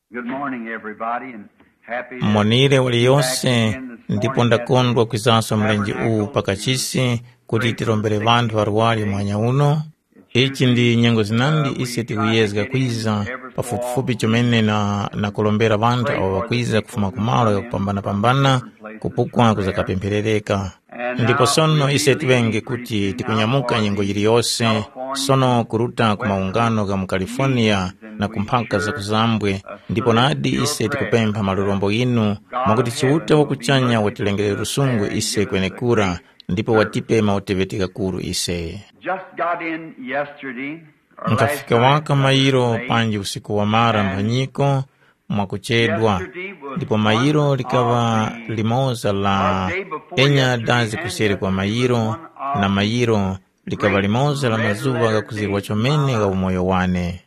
Good morning, everybody, and happy to Monire uli be back yonse again this ndipo morning at ndakondwa kwizaso mlenji Tabernacle uwu pakachisi kuti tilombere vanthu arwali mwanya uno. Ichi ndi nyengo zinandi ise tikuyezga kwiza pafupifupi chomene na kulombera vanthu awo vakwiza kufuma kumalo yakupambana-pambana kupukwa kuzakapempherereka. Ndipo sono ise tiwenge kuti tikunyamuka nyengo yiliyonse sono kuruta ku maungano ga mu California na kumphaka za kuzambwe, ndipo nadi ise tikupempha malolombo inu mwakuti chiuta wakuchanya watilengere rusungu ise kwenekura ndipo watipe mautevetika kuru ise. Nkafika waka mairo panji usiku wa mara mphanyiko mwakuchedwa, ndipo mairo likawa limoza la enya dazi kuseri kwa mairo, na mairo likawa limoza la mazuva ga kuzirwa chomene ga umoyo wane.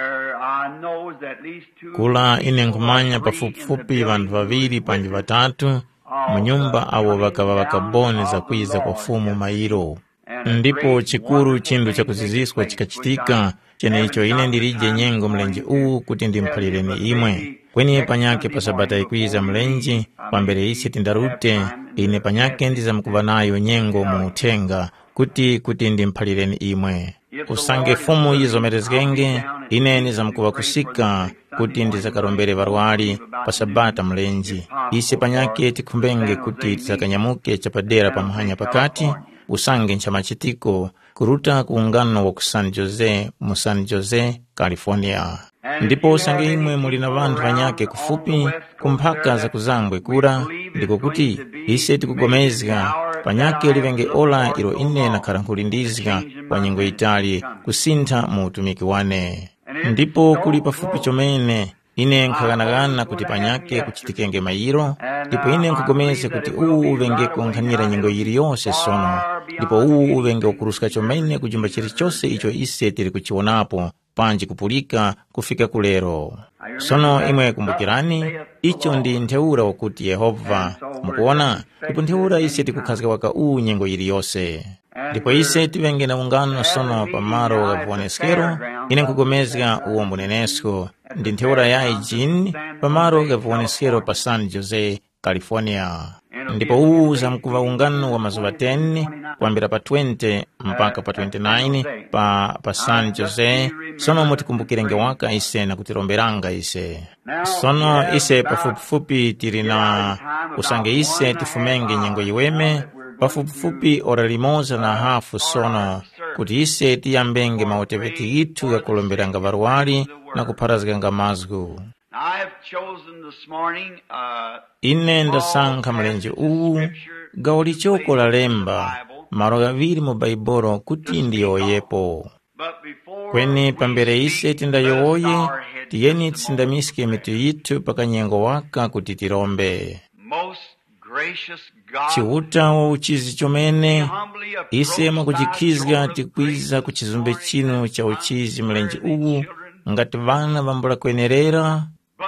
Kula ine nkumanya pafupifupi vantu vaviri panji vatatu munyumba awo vakava vakabone za kwiza kwa fumu mairo. Ndipo chikuru chindu cha kuziziswa chikachitika chene icho ine ndirije nyengo mlenji uwu kuti ndimphalireni imwe. Kweni panyake pasabata ikwiza mlenji pambere isi tindarute ine panyake ndizamukuva nayo nyengo muuthenga kuti ndimphalireni imwe. Usange fumu izomerezgenge ine nizamukuva kusika kuti ndizakarombere varwali pasabata mlenji. Ise panyake tikumbenge kuti tizakanyamuke chapadera pamahanya pakati usange nchamachitiko kuruta kuungano wa ku San Jose, California. Ndipo usange imwe mulina vanthu vanyake kufupi kumphaka za kuzambwe kura, ndiko kuti ise tikugomezga panyake livenge ola ilo ine nakhalankhulindizga kwa nyengo itali kusintha mu utumiki wane. Ndipo kuli pafupi chomene ine nkhaganagana kuti panyake kuchitikenge mairo, ndipo ine nkugomeze kuti uwu uvenge kunkhanira nyengo yiliyonse sono, ndipo uwu uvenge ukuruska chomene kujumba chilichonse icho ise tili kuchionapo panji kupulika kufika kulero. Sono imwe kumbukirani, icho ndi ntheura wakuti Yehova mukuona, ndipo ntheura ise tikukhazika waka uwu nyengo yiliyonse. Ndipo ise tivenge na ungano sono pamaro ga vuoneskero ine nkugomezga uwo mbunenesko ndi ntheura ya ijini pamaro ga vuoneskero pa San Jose, California. Ndipo uwu zamkuva ungano wa mazuva 10 kuambira pa 20 mpaka pa 29 pa San Jose. Sono mutikumbukirenge waka ise na kutiromberanga ise. Sono ise pafupifupi tiri na usange ise tifumenge nyengo yiweme pafupifupi ora limoza na hafu sono kuti ise tiyambenge mauteveti itu ya kulomberanga varwali na kupharazganga mazgu. Ine ndasankha mlenji uwu gawo lichoko la lemba maro gaviri mu Baibolo kuti ndiyoyepo. Kweni pambere ise tindayowoye tiyeni tsindamiske mitu yitu paka nyengo waka kuti tirombe. Chiuta wa uchizi chomene ise mwakuchikhizga tikwiza kuchizumbe chinu cha uchizi mlenji uwu ngati vana vambula kwenerera,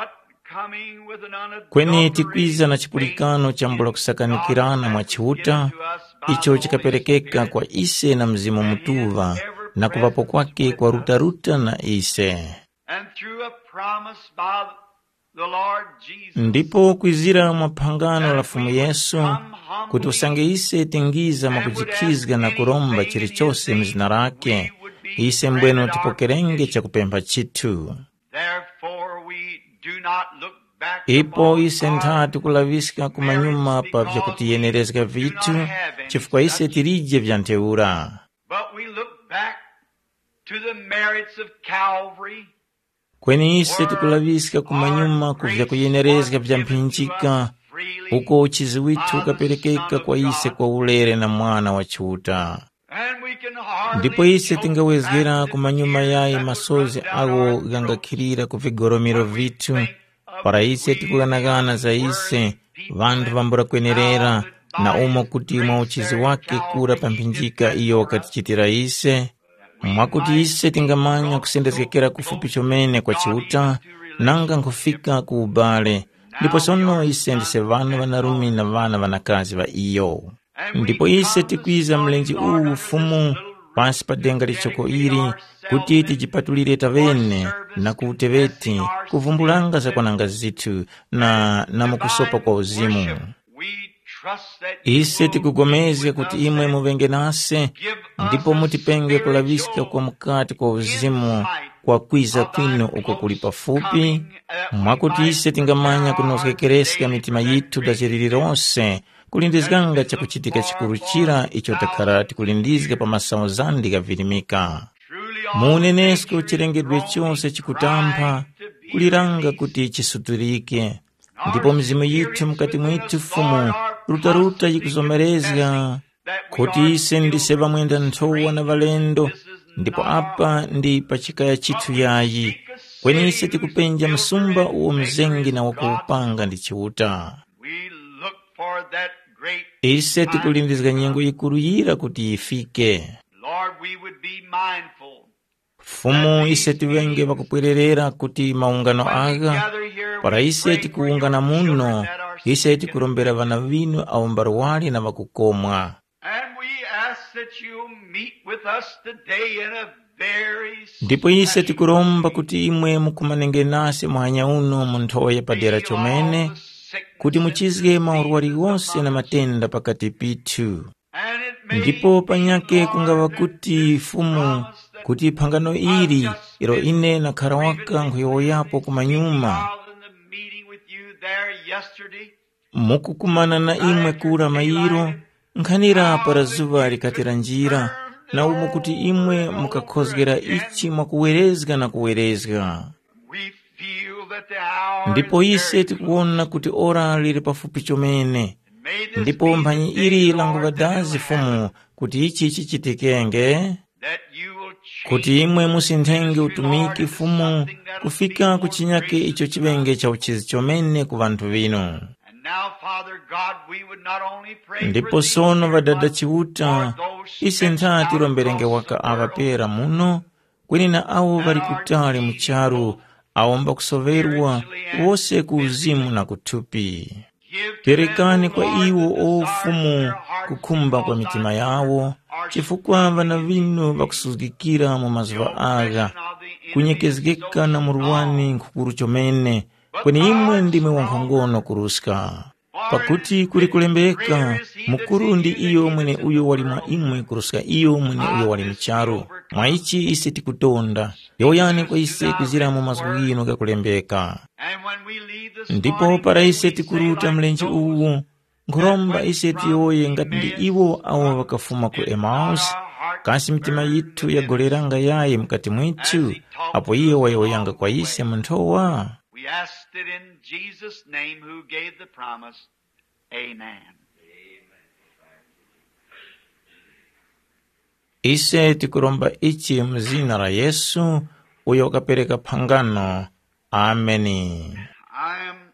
kweni tikwiza na chipulikano chambula kusakanikirana mwa chiuta icho chikaperekeka kwa ise na mzimu mutuva na kuvapo kwake kwa rutaruta na ise. Ndipo kwizira mwaphangano la fumu Yesu kuti usange ise tingiza mwakuchikhizga na kuromba chilichonse mzina lake ise mbweno tipokerenge cha kupempha chitu. Ipo ise nthati kulaviska kumanyuma pa vyakutiyenerezga vitu chifukwa ise tirije vya ntheura. Kweni ise tikulaviska kumanyuma kuvya kuyenerezga vya mphinjika uko uchizi witu ukaperekeka kwa ise kwa ulere na mwana wa chiuta. Ndipo ise tingawezgera kumanyuma yayi masozi ago gangakhirira kuvigoromiro vitu para ise tikuganagana za ise vantu vambura kwenerera na umo kuti mwa uchizi wake kura pamphinjika iyo wakatichitira ise mwakuti ise tingamanya kusendezekera kufupi chomene kwa chiuta nanga nkufika ku ubale. Ndipo sono ise ndise vana vanarumi na vana vanakazi va iyo. Ndipo ise tikwiza mlenji uwu fumu pansi pa denga lichoko ili kuti tijipatulire tavene na kuteveti kuvumbulanga zakwananga zithu na mukusopa kwa uzimu. Ise tikugomeze kuti imwe muvenge nase ndipo mutipenge kulavisika kwa mukati kwa uzimu kwa kwiza kwino uko kuli pafupi, mwakuti ise tingamanya kunosekereseka mitima yitu daziriri ronse kulindizikanga chakuchitika chikuru chira icho takhala tikulindizika pa masamu zandi kavirimika. Munenesko chilengedwe chonse chikutampa kuliranga kuti chisuturike, ndipo mizimu yitu mkati mwitu fumu rutaruta yikuzomerezga kuti ise ndiseva mwenda nthowa na valendo, ndipo apa ndi pachikaya chithu yayi kweni ise tikupenja msumba uwo mzengi na wakuupanga ndi chiuta. Ise tikulindizga nyengo ikuru yira kuti ifike. Fumu ise tiwenge vakupwererera kuti maungano aga para ise tikuungana muno, ise tikurombera vana vinu au mbarwali na vakukomwa. Ndipo ise tikuromba kuti imwe mukumanenge nase mwanya uno munthoye padera chomene kuti muchizge maurwari wonse na matenda pakati pitu. Ndipo panyake kungava kuti fumu kuti phangano ili iro ine na kharawaka nkhuyo yapo kumanyuma mukukumana na imwe kura mayiro nkhanira para zuva likatira njira na umu kuti imwe mukakhozgera ichi mwakuwerezga na kuwerezga. Ndipo ise tikuona kuti ora liri pafupi chomene, ndipo mphanyi ili languva dazi fumu kuti ichi chichitikenge, kuti imwe musinthenge utumiki fumu kufika kuchinyake icho chivenge cha uchizi chomene ku vanthu vino. Ndipo sono vadada chiuta ise nthati romberenge waka avapera muno kweni na awo vari kutali mucharu awomba kusoverwa wose kuuzimu na kuthupi. Perekani kwa iwo o fumu kukhumba kwa mitima yawo, chifukwa vana vino vakusuzgikira mu mazuva aga kunyekezgeka na muruwani nkukuru chomene kweni imwe ndime wankhongono kuruska. Pakuti kuli kulembeka mukuru ndi iyo mwene uyo wali mwa imwe kuruska iyo mwene uyo wali mcharu. Mwa ichi ise tikutonda yoyani kwa ise kuzira mu mazuva ino kakulembeka. Ndipo para ise tikuruta mlenji uwu nkhuromba ise tiyoye ngati ndi iwo awo vakafuma ku Emmaus, kasi mitima yitu yagoleranga yaye mkati mwitu apo iye wayoyanga kwa ise munthowa. We asked it in Jesus' name who gave the promise. Amen. Ise tikuromba ichi mzina la Yesu uyo kapereka phangano. Ameni. I am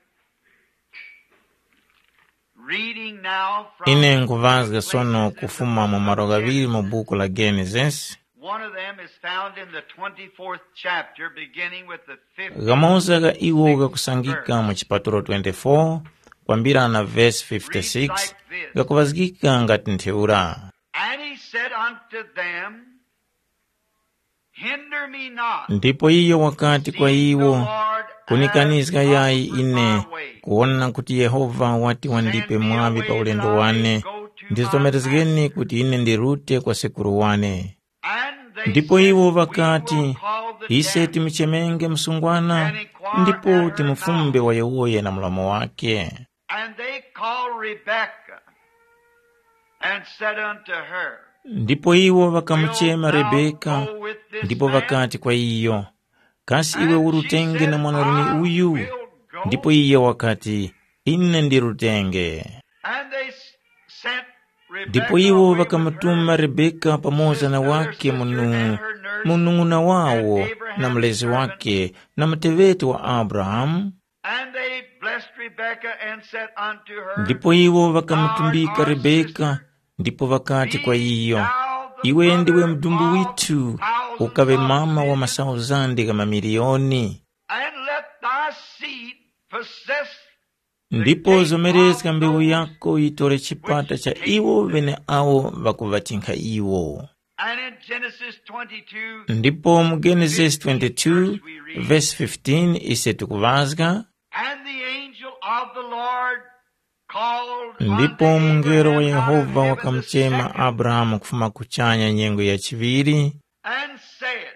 reading now from Ine nkuvazga sono kufuma mu marogaviri mu buku la Genesis. one of them is found in the 24th chapter beginning with the 5th. Gamoza ga iwo ga kusangika mu chipatulo 24 kwambira na verse 56 ga kuvazgika ngati ntheura. And he said unto them, Hinder me not. Ndipo iyo wakati kwa iwo kunikanizga yayi ine kuona kuti Yehova wati wandipe mwavi pa ulendo wane ndizomerezgeni kuti ine ndirute kwa sekuru wane. Ndipo iwo vakati ise timichemenge msungwana ndipo timufumbe wayewoye na mulamo wake. And they called Rebekah and said unto her, Ndipo iwo vakamuchema Rebeka ndipo vakati kwa iyo kasi iwe urutenge na mwanarume uyu. Ndipo iye wakati ine ndirutenge. And they sent Ndipo iwo vakamutuma Rebeka pamoja na wake munung'una wawo na mlezi wake na mteveti wa Abraham. And they blessed Rebekah and said unto her, Ndipo iwo vakamutumbika Rebeka ndipo vakati kwa iyo iwe ndiwe mdumbu witu ukave mama wa masauzandi ga mamilioni. And let thy seed possess. Ndipo zomerezga mbewu yako itore chipata cha iwo vene awo vakuvatinka iwo. And in Genesis 22, ndipo mu Genesis 22 verse 15 ise tikuvazga, and the angel of the Lord called ndipo unto mngelo wa Abraham out of Yehova heaven the wakamchema second, Abrahamu kufuma kuchanya nyengo ya chiviri, and said,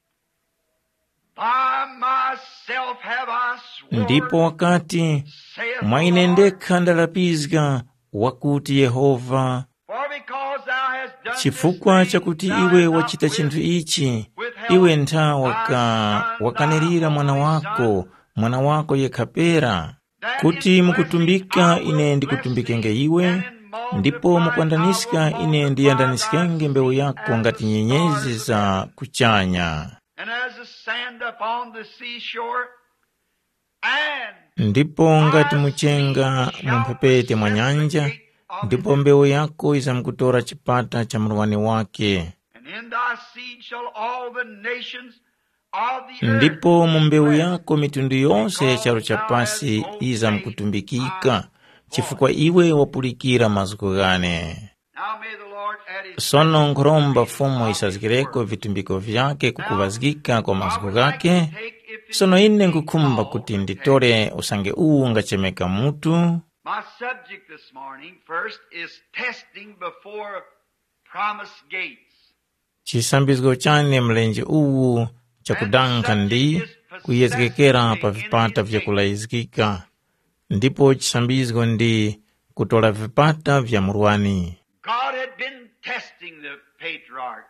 By myself have I sworn, ndipo wakati saith mwaine the Lord, ndekha ndalapizga, wakuti Yehova, for because thou hast done chifukwa this thing, chakuti thou iwe hast wachita not chinthu ichi, withheld iwe ntha thy son, wakanirira thy mwana only wako, son, mwana wako yekhapera, that kuti in mukutumbika blessing I ine will ndikutumbikenge bless thee, iwe, and in ndipo multiplying mukwandanisika I will ine multiply ndiyandanisikenge thy mbewu seed yako as ngati the nyenyezi stars of za heaven, kuchanya. and as the sand upon the seashore, and Ndipo ngati thy muchenga seed shall mumphepete mwa possess the nyanja, gate of ndipo his mbewu yako izamkutora chipata cha mlowani wake. and in thy seed shall all the nations of the earth Ndipo mu mbewu bless, yako mitundu yonse ya chalo cha pasi izamkutumbikika, chifukwa iwe wapulikira maziko gane. Now may the Lord add his Sono nkhoromba fumo isazikireko vitumbiko vyake kukuvazikika kwa maziko gake. Sono ine nkukhumba kuti nditore usange uwu ngachemeka mutu. My subject this morning first is testing before promised gates. Chisambizgo chane mlenje uwu chakudanka ndi kuyezekekera pa vipata vyakulayizikika. Ndipo chisambizgo ndi kutola vipata vya murwani. God had been testing the patriarch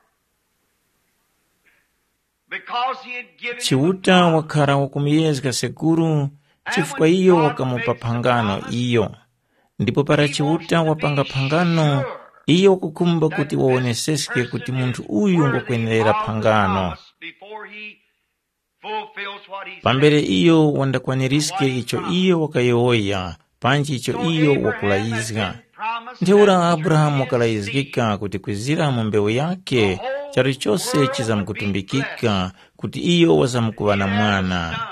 because he had given him a Chiuta promise. wakhala wakumiyezeka sekuru, chifukwa iyo wakamupa phangano iyo. Ndipo para chiuta wapanga phangano, iyo kukumba kuti waoneseske kuti munthu uyu ngokwenerera phangano. Pambere iyo wandakwanirisike icho iyo wakayoya, panji icho iyo wakulayizika. Ntheura Abrahamu wakalayizikika kuti kwizira mu mbewu yake, chari chose chizamkutumbikika, kuti iyo wazamukuvana mwana.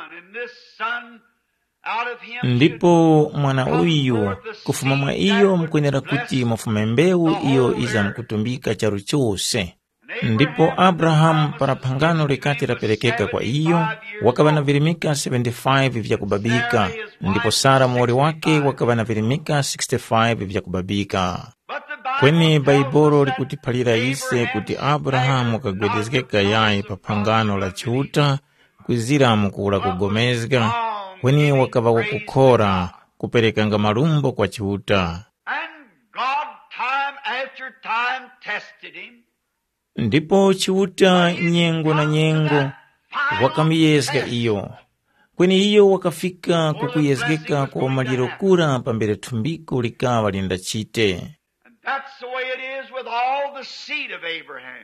Ndipo mwana uyu kufuma mwa iyo mkwenera kuti mufume mbewu iyo izamkutumbika charu chose. Ndipo Abrahamu para phangano likati laperekeka kwa iyo, wakavana virimika 75 vya kubabika, ndipo Sara muori wake wakavana virimika 65 vya kubabika. Kweni Baibolo likutiphalira ise kuti Abrahamu wakagwedezekeka yayi pa phangano la chiuta, kwizira mukula kugomezga, kweni wakava wakukhora kuperekanga malumbo kwa chiuta. Ndipo chiuta nyengo na nyengo wakamiyezga iyo, kweni iyo wakafika kukuyezgeka kwa maliro kura pambere thumbiko likawa linda chite. That's the way it is with all the seed of Abraham.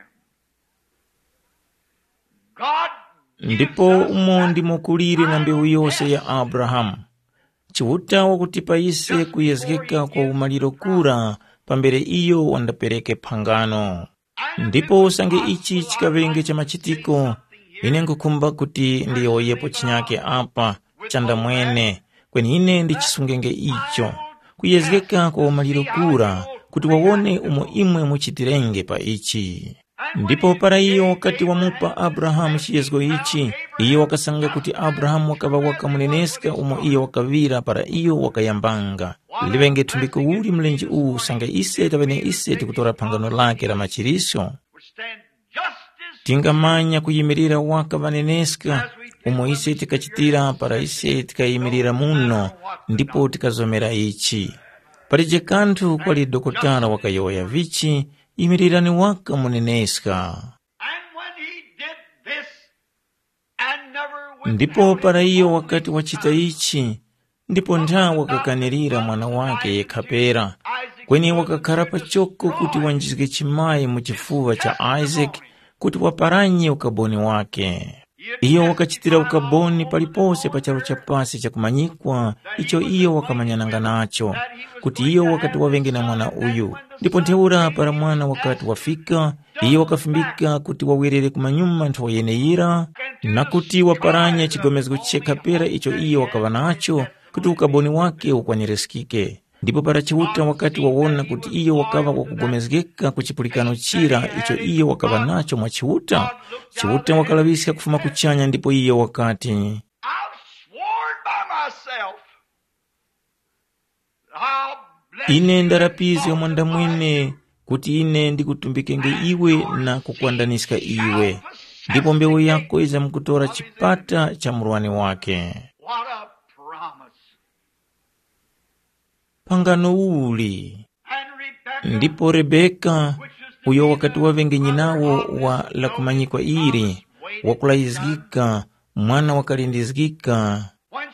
God Ndipo umo ndimo kulire na mbewu yose ya Abrahamu. Chiuta wakutipa ise kuyezgeka kwa umaliro kura pambere iyo wandapereke phangano. Ndipo usange ichi chikavenge cha machitiko, ine nkukumba kuti ndiyoyepo chinyake apa chanda mwene, kweni ine ndichisungenge icho kuyezgeka kwa umaliro kura, kuti wawone umo imwe muchitirenge pa ichi. Ndipo para iyo wakati wamupa Abrahamu chiyezgo ichi, iyo wakasanga kuti Abrahamu wakava wakamuneneska umo iyo wakavira para iyo wakayambanga. Livenge thumbiko uli mlenji uwu sanga ise tavene ise tikutora phangano lake la machiriso. Tingamanya kuyimirira wakavaneneska umo ise tikachitira para ise tikayimirira muno, ndipo tikazomera ichi. Parije kanthu kwali dokotala wakayoya vichi, imirirani waka muneneska. Ndipo para iyo wakati wachita ichi, ndipo ntha wakakanirira mwana wake yekhapera, kweni wakakhala pachoko kuti wanjizike chimayi muchifuva cha Isaac, kuti waparanye ukaboni wake. Iyo wakachitira ukaboni palipose pachalo cha pasi cha kumanyikwa, icho iyo wakamanyananga nacho, kuti iyo wakati wavenge na mwana uyu. Ndipo ntheura para mwana wakati wafika, iyo wakafimbika kuti wawirere kumanyuma nthawi yeneyira, na kuti waparanye chigomezgo chekhapera icho iyo wakava nacho, kuti ukaboni wake ukwaniresikike. ndipo para chiuta wakati wawona kuti iyo wakava wakugomezgeka ku chipulikano chira icho iyo wakava nacho mwa chiuta wakalabisika kufuma kuchanya, ndipo iyo wakati ine ndarapize omwanda mwine kuti ine ndikutumbikenge iwe na kukuandaniska iwe, ndipo mbewu yako iza mkutora chipata cha murwani wake. Pangano uli. Ndipo Rebeka uyo wakati wavenge nyinawo wa la kumanyikwa iri wakulaizgika mwana wakalindizgika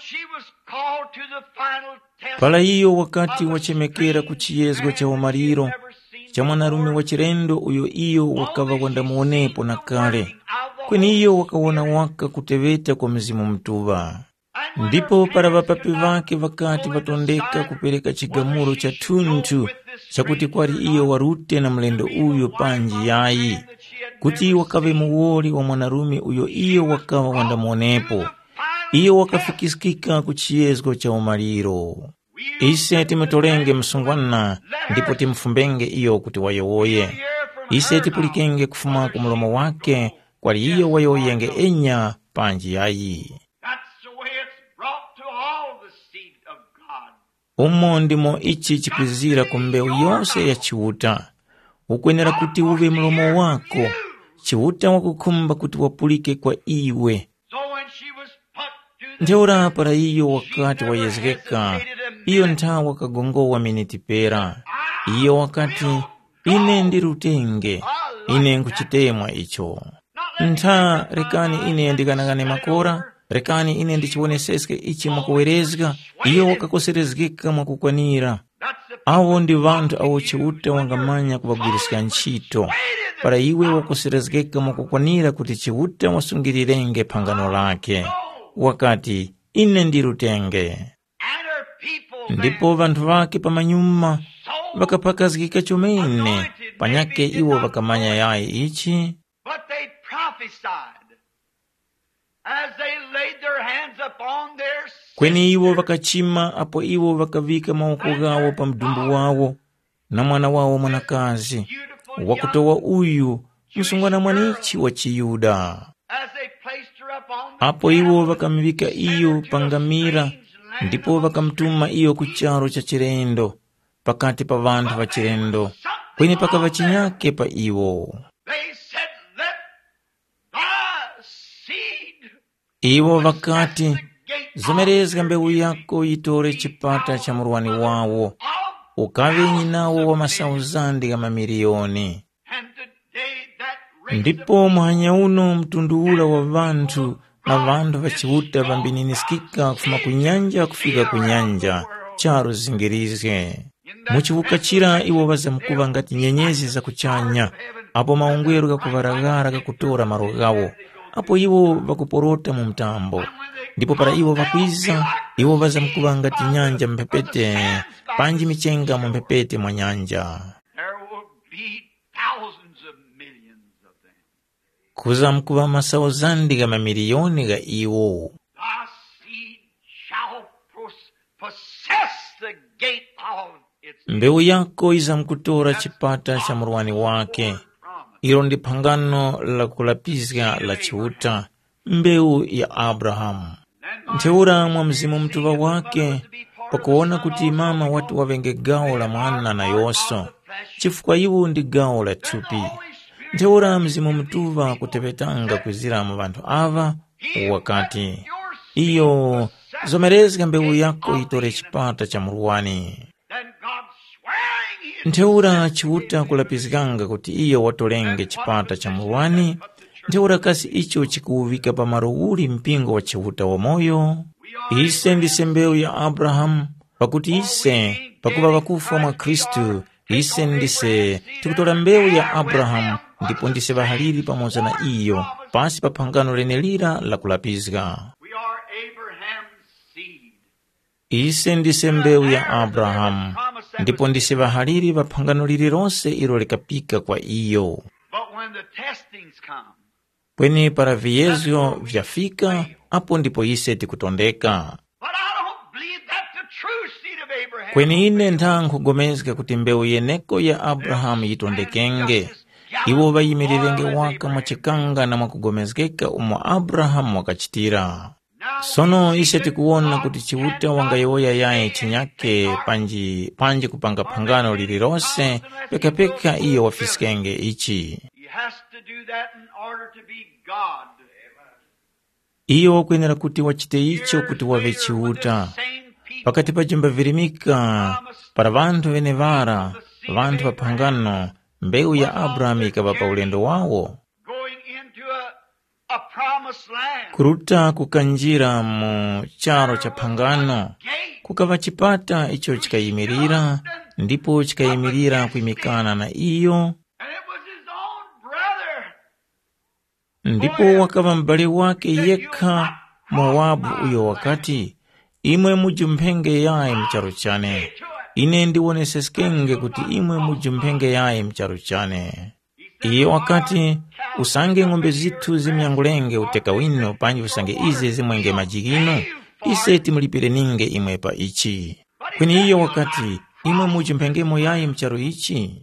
pala iyo wakati wachemekera kuchiyezgo cha umariro cha mwanarume wa chirendo uyo iyo wakava wandamuonepo na kale kweni iyo wakawona waka kuteveta kwa mzimu mtuva. Ndipo para vapapi vake vakati vatondeka kupereka chigamuro cha tuntu chakuti kwari iyo warute na mlendo uyo panji yayi kuti wakave muwoli wa mwanarume uyo iyo wakava wandamuonepo iyo wakafikisikika kuchiyezgo cha umariro. Ise timetolenge msungwana ndipo timfumbenge iyo kuti wayowoye. Ise tipulikenge kufuma kumulomo wake kwari iyo wayoyenge enya panji yayi. Umo ndimo ichi chikwizira kumbeu yose ya chiuta. Ukwenera kuti uve mlomo wako chiuta wakukumba kuti wapulike kwa iwe. Ndeura para iyo wakati wayezgeka iyo nta wakagongowa minitipera iyo wakati ine ndirutenge ine nkuchitemwa icho nta rekani ine ndikanagane makora rekani ine ndichiwoneseske ichi mwakuwerezga iyo wakakoserezgeka mwakukwanira. Awo ndi vantu awo chiuta wangamanya kubagwirisika nchito para iwe wakoserezgeka mwakukwanira kuti chiuta wasungirirenge pangano lake wakati ine ndirutenge. Ndipo vantu vake pamanyuma vakapakazgika chomene panyake iwo vakamanya yayi ichi. Kweni iwo vakachima apo iwo vakavika maoko gawo pa mdumbu wawo na mwana wawo mwanakazi wakutowa uyu msungwana mwanichi wa Chiyuda. Apo iwo vakamivika iyo pangamira ndipo vakamtuma iyo kucharo cha chirendo pakati pa vantu va chirendo kweni pakava chinyake pa iwo. Iwo vakati zomerezga mbewu yako itore chipata cha murwani wawo ukave nyinawo wa masauzandi ga mamiliyoni. Ndipo mwanya uno mtunduula wa vantu na vantu vachiuta vambininisikika kufuma kunyanja kufika kunyanja charo zingirizge. Muchivukachira iwo vaza mkuva ngati nyenyezi za kuchanya apo maungweru gakuvaragara gakutora maro gawo apo iwo vakuporota mu mtambo. Ndipo para iwo vakwiza iwo vaza mkuva ngati nyanja mpepete panji michenga mu mpepete mwa nyanja. Kuza mkuva masauzandi ga mamiliyoni ga iwo. Mbewu yako iza mkutora chipata cha murwani wake. Ilo ndi pangano la kulapizga la chiuta, mbewu ya Abrahamu. Nteura mwa mzimu mtuva wake pakuona kuti mama watu wavenge gao la mwana na yoso chifukwa iwo ndi gao la tupi. Nteura mzimu mtuva kutepetanga kuzira mu vantu ava wakati iyo zomerezga mbewu yako itore chipata cha murwani. Nteura chiuta kulapizganga kuti iyo watolenge chipata cha murwani. Nteura kasi icho chikuuvika pa maruuli mpingo wa chiuta wa moyo. Ise ndise mbewu ya Abrahamu pakuti ise pakuva vakufa mwa Kristu ise ndise tikutola mbewu ya Abrahamu ndipo ndise vahaliri pamoza na iyo pasi pa pangano lenelira la kulapizga. Ise ndise mbewu ya Abrahamu ndipo ndise vahaliri va pangano lilironse ilo likapika kwa iyo. Kweni para viyezyo vyafika apo ndipo ise tikutondeka. kweni ine nthakugomezeka kuti mbewu yeneko ya Abrahamu yitondekenge, iwo bayimirenge waka mwachikanga na mwakugomezekeka umo Abrahamu wakachitira. Sono ise tikuona kuti chiuta wangayoya yaye chinyake panji kupanga pangano lililose pekapeka iyo wafisikenge ichi. Iyo kwenera kuti wachite icho kuti wave chiuta. Pakati pa jumba virimika para vantu venevara, vantu pa pangano, mbewu ya Abrahamu ikava pa ulendo wawo. Kuruta kukanjira mu charo cha pangano, kukava chipata icho chikayimirira, ndipo chikayimirira kuimikana na iyo. Ndipo wakava mbali wake yekha Mowabu uyo wakati, imwe mujumphenge yaye mcharo chane. Ine ndiwoneseskenge kuti imwe mujumphenge yaye mcharo chane. Iyo wakati, usange ng'ombe zithu zimyangulenge uteka wino panji usange ize zimwenge majigino, ise timulipire ninge imwe pa ichi. Kweni iyo wakati, imwe mujumphengemo yaye mcharo ichi.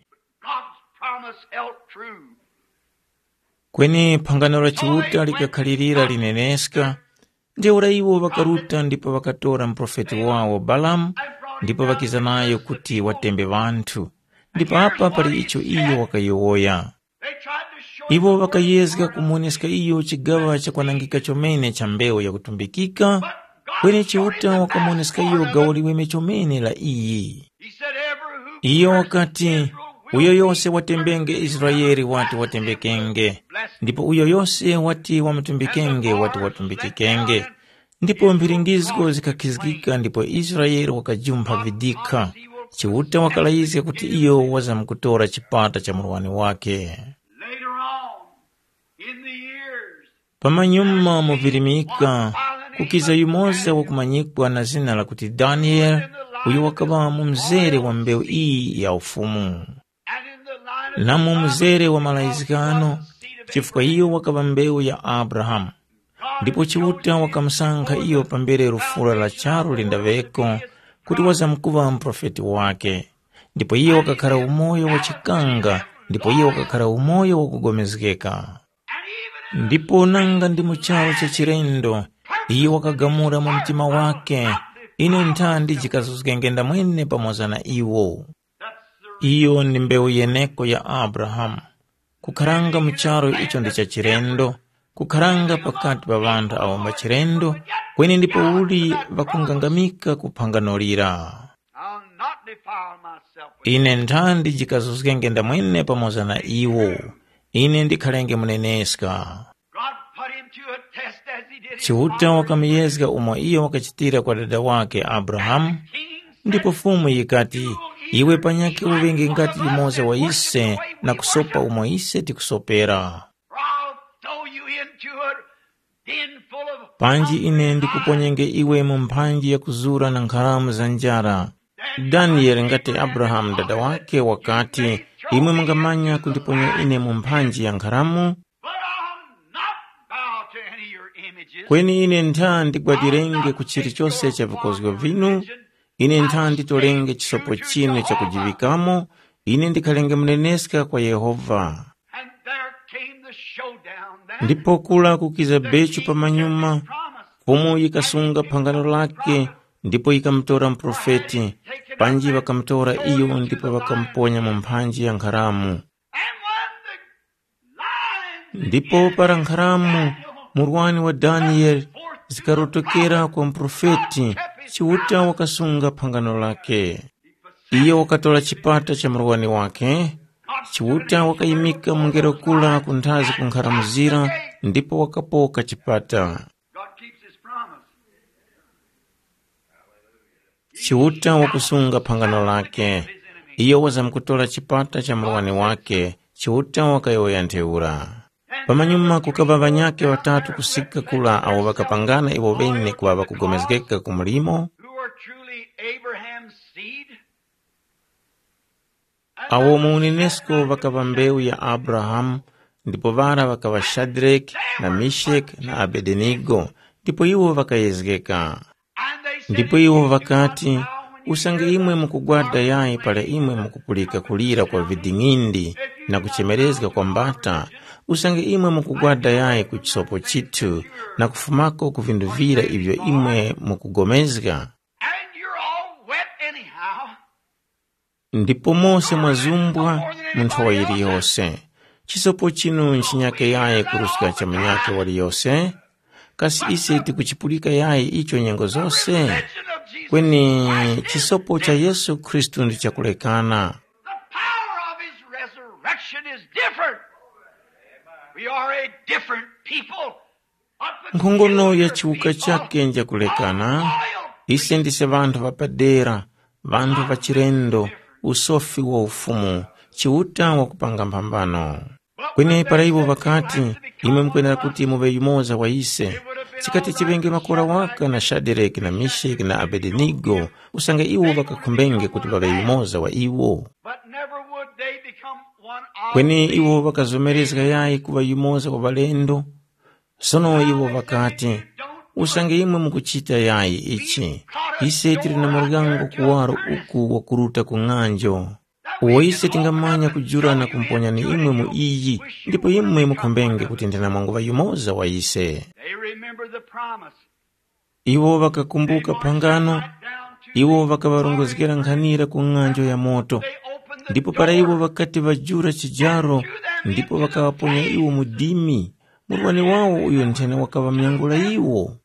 Kweni pangano la chiuta likakhalirira lineneska, ndiura iwo wakaruta ndipo wakatora mprofeti wawo Balamu, ndipo wakiza nayo kuti watembe vantu, ndipo apa pali icho iyo wakayowoya. Iwo wakayezga kumuoneska iyo chigawa cha kwanangika chomene cha mbewu ya kutumbikika, kweni chiuta wakamuoneska iyo gawo liweme chomene la iyi. Iyo wakati, uyo yose watembenge Israeli watu watembekenge, ndipo uyo yose wati wamtumbikenge watu watumbikikenge. Ndipo mbiringizgo zikakizgika, ndipo Israeli wakajumpa vidika. Chiuta wakalaizika kuti iyo wazamkutora chipata cha mruwani wake. Pamanyuma muvirimika, kukiza yumoza wakumanyikwa na zina la kuti Daniel, uyu wakaba mumzere wa mbeu iyi ya ufumu. Na mumzere wa malaizikano, chifukwa iyo wakaba mbeu ya Abrahamu. Ndipo chiuta wakamsanka iyo pambere rufura la charo lindaveko, kuti wazamkuva mprofeti wake. Ndipo iyo wakakara umoyo wa chikanga, ndipo iyo wakakara umoyo wa kugomezekeka. Ndipo nanga ndi mucharo cha chirendo, iyo wakagamura mu mtima wake, ine nthandi jikazuzgengenda mwene pamoza na iwo. Iyo ni mbeu yeneko ya Abrahamu. Kukaranga mucharo icho ndi cha chirendo, kukaranga pakati pa vantu awo machirendo, kweni ndipo uli vakungangamika kuphanganolira. Ine nthandi jikazuzgengenda mwene pamoza na iwo, ine ndikhalenge muneneska. Chiuta wakamiyezga umo iyo wakachitira kwa dada wake Abrahamu, ndipo fumu yikati, iwe panyake uwenge ngati yumoza wa ise, na kusopa umo ise tikusopera. Panji ine ndikuponyenge iwe mumpanji ya kuzura na nkharamu za njara. Daniel ngati Abrahamu dada wake wakati, imwe mungamanya kundiponya ine mumpanji ya nkharamu. Kweni ine ntha ndigwadirenge kuchiri chose cha vikozgo vinu, ine ntha nditolenge chisopo chine cha kujivikamo, ine ndikhalenge muneneska kwa Yehova. Ndipo kula kukiza bechu pamanyuma, fumu yikasunga pangano lake, ndipo ikamtora mprofeti, panji wakamtora iyo ndipo wakamponya mumpanji ya nkharamu. Ndipo para nkharamu, murwani wa Daniel, zikarotokera kwa mprofeti, chiuta wakasunga pangano lake. Iyo wakatola chipata cha murwani wake, chiuta wakayimika mungero kula kunthazi kunkharamuzira, ndipo wakapoka chipata. Chiuta wakusunga pangano lake, iyo wazamkutola chipata cha murwani wake, chiuta wakayoya ntheura. Pamanyuma kukava vanyake watatu kusika kula awo wakapangana iwo bene kwa wakugomezgeka kumulimo. Awo muunenesko wakava mbeu ya Abrahamu, ndipo vara wakava Shadrach na Meshach na Abednego, ndipo iwo wakayezgeka. Ndipo iwo wakati, usange imwe mukugwada yayi pale imwe mukupulika kulira kwa viding'indi na kuchemerezga kwa mbata, usange imwe mukugwada yayi ku chisopo chitu na kufumako kuvinduvira ivyo imwe mukugomezga. Ndipo mose mwazumbwa munthowa iliyose, chisopo chinu nchinyake yayi kurusika cha manyake waliyose, kasi ise tikuchipulika yayi icho nyengo zose. Kweni chisopo cha Yesu Kristu ndi chakulekana. Nkhongono ya chiuka chake njakulekana. Ise ndise vantu vapadera, vantu vachirendo, usofi wa ufumu, chiuta wa kupanga mpambano. Kweni para ivo vakati imwe mkwenera kuti muve yumoza wa ise, chikati chivenge makora waka na Shadireki na Mesheki na Abednego, usange iwo vakakumbenge kuti vave yumoza wa iwo. Kweni iwo vakazomerezga yayi kuva yumoza wa valendo. Sono iwo vakati, usange imwe mukuchita yayi ichi, ise tiri na murigango kuwaro uku wakuruta kung'anjo. Uwo ise tingamanya kujura na kumponya ni imwe mu iyi, ndipo imwe mukumbenge kuti ndina mwangu va yumoza wa ise. Iwo vakakumbuka pangano, iwo vakavarongozgera nkhanira ku ng'anjo ya moto, ndipo para iwo vakati vajura chijaro, ndipo vakavaponya iwo mudimi, murwani wawo uyo nthena wakavamyangula iwo.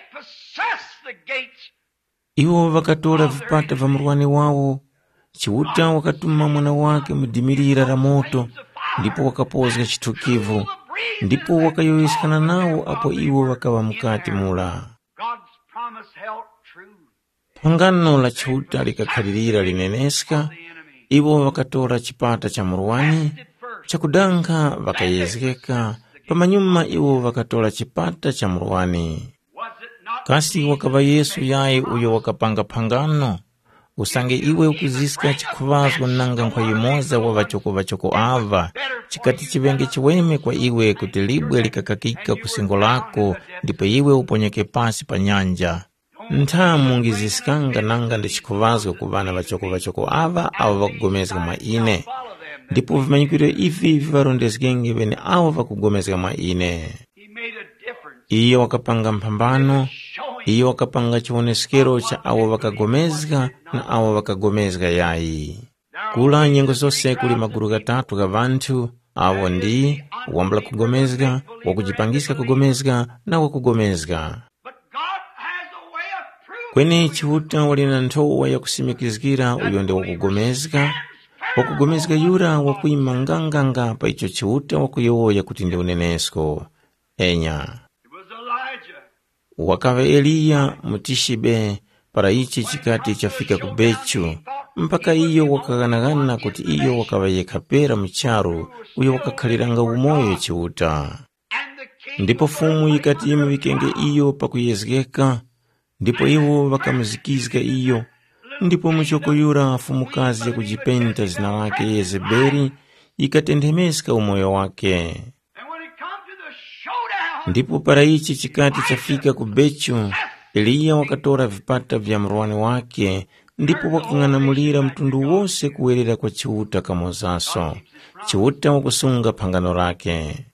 Iwo vakatola vipata va murwani wawo, chiuta wakatuma mwana wake mudimirira la moto, ndipo wakapozga chitukivu, ndipo wakayoyeskana nawo apo iwo wakava mukati mula. Pangano la chiuta likakhalirira lineneska, iwo wakatola chipata cha murwani, chakudanka vakayezgeka, pamanyuma iwo wakatola chipata cha murwani. Kasi wakava Yesu yayi uyo wakapanga pangano, usange iwe ukuziska chikuvazwa nanga kwa yumoza wa vachoko ava, chikati chivenge chiweme kwa iwe kuti libwe likakakika kusingo lako, ndipo iwe uponyeke pasi pa nyanja. Nthamu ngiziskanga nanga ndi chikuvazwa kuvana vachoko ava awa vakugomezga mwa ine, ndipo vimanyikiro ivi vivarondezgenge vene awa vakugomezga mwa ine. Iyo wakapanga mpambano, iyo wakapanga chioneskero cha awa vakagomezga na awa vakagomezga yayi. Kula nyengo zose kuli maguru gatatu ga vantu, awo ndi wambula kugomezga, wakujipangiska kugomezga na wakugomezga. Kweni chiuta walina nthowa ya kusimikizgira uyo ndi wakugomezga, wakugomezga yura wakuima nganganga pa icho chiuta wakuyoya kuti ndi unenesko. Enya wakava Eliya mutishibe para ichi chikati chafika kubechu, mpaka iyo wakaganagana kuti iyo wakava yekapera mcharu uyo wakakhaliranga umoyo chiuta. Ndipo fumu ikati ime vikenge iyo pakuyezgeka, ndipo iwo wakamuzikizga iyo, ndipo muchoko yura fumukazi ya kujipenta zina lake Yezebeli ikatendemeska umoyo wake. Ndipo para ichi chikati chafika kubechu, Eliya wakatora vipata vya mrwani wake, ndipo wakang'anamulira mtundu wose kuwerera kwa chiuta kamozaso, chiuta wakusunga pangano lake.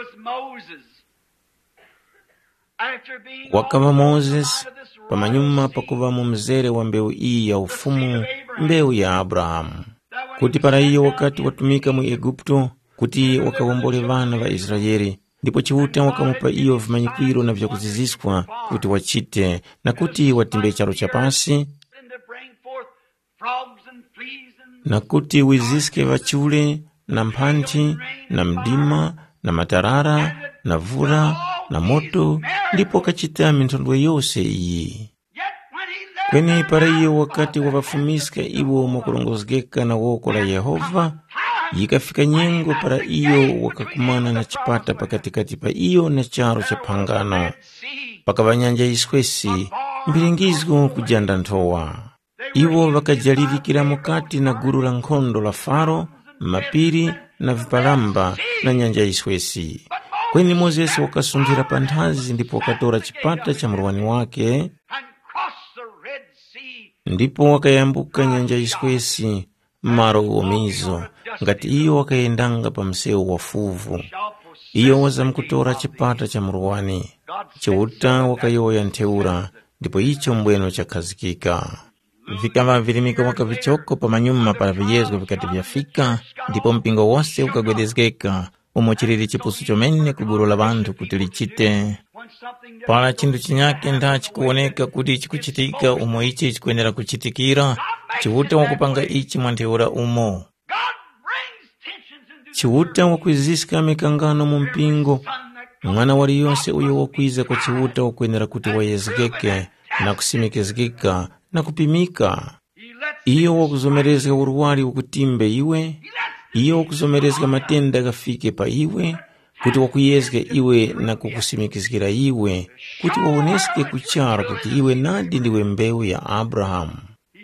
Wakava Moses pamanyuma pakuva mumzere wa mbeu iyi ya ufumu, mbeu ya Abrahamu, kuti para iyo wakati watumika mu Egipto, kuti wakawombole vana va Israeli, ndipo chiuta wakamupa iyo vimanyikwiro na vyakuziziswa kuti wachite, na kuti watimbe charo cha pasi, na kuti wiziske vachule na mphanthi na mdima na matarara na vura na moto, ndipo kachita mintondwe yose iyi. Kweni para iyo wakati wabafumiska iwo mokulongozgeka na woko la Yehova, yikafika nyengo para iyo wakakumana na chipata pakatikati pa iyo na charo cha pangano, pakava nyanja iswesi mbilingizgo kujanda nthowa. Iwo wakajalirikira mukati na guru la nkhondo la Faro, mapiri na vipalamba na nyanja iswesi. Kweni Moses wakasundira panthazi, ndipo wakatora chipata cha mrwani wake ndipo wakayambuka nyanja iswesi maro umizo ngati iyo wakayendanga pa msewu wa fuvu. Iyo wazamkutora chipata cha mruwani chiuta wakayoya ntheura ndipo icho mbweno chakhazikika. Vikava vilimika wakavichoko pa manyuma para viyezgo vikati vyafika ndipo mpingo wose ukagwedezgeka umo chilili chipusu chomene kuguru la bantu kuti lichite. Para chindu chinyake nda chikuoneka kuti chikuchitika umo ichi chikuenera kuchitikira chiuta wakupanga ichi mwantheura umo. Chiuta wakuiziska mikangano mu mpingo mwana wali yonse uyo wakwiza kwa chiuta wakuenera kuti wayezgeke na kusimikizgika na kupimika. Iyo wakuzomerezga uruwali ukutimbe iwe, iyo wakuzomerezga matenda gafike pa iwe, kuti wakuyezga iwe na kukusimikizgira iwe, kuti waoneske kuchara kuti iwe nadi ndiwe mbeu ya Abrahamu.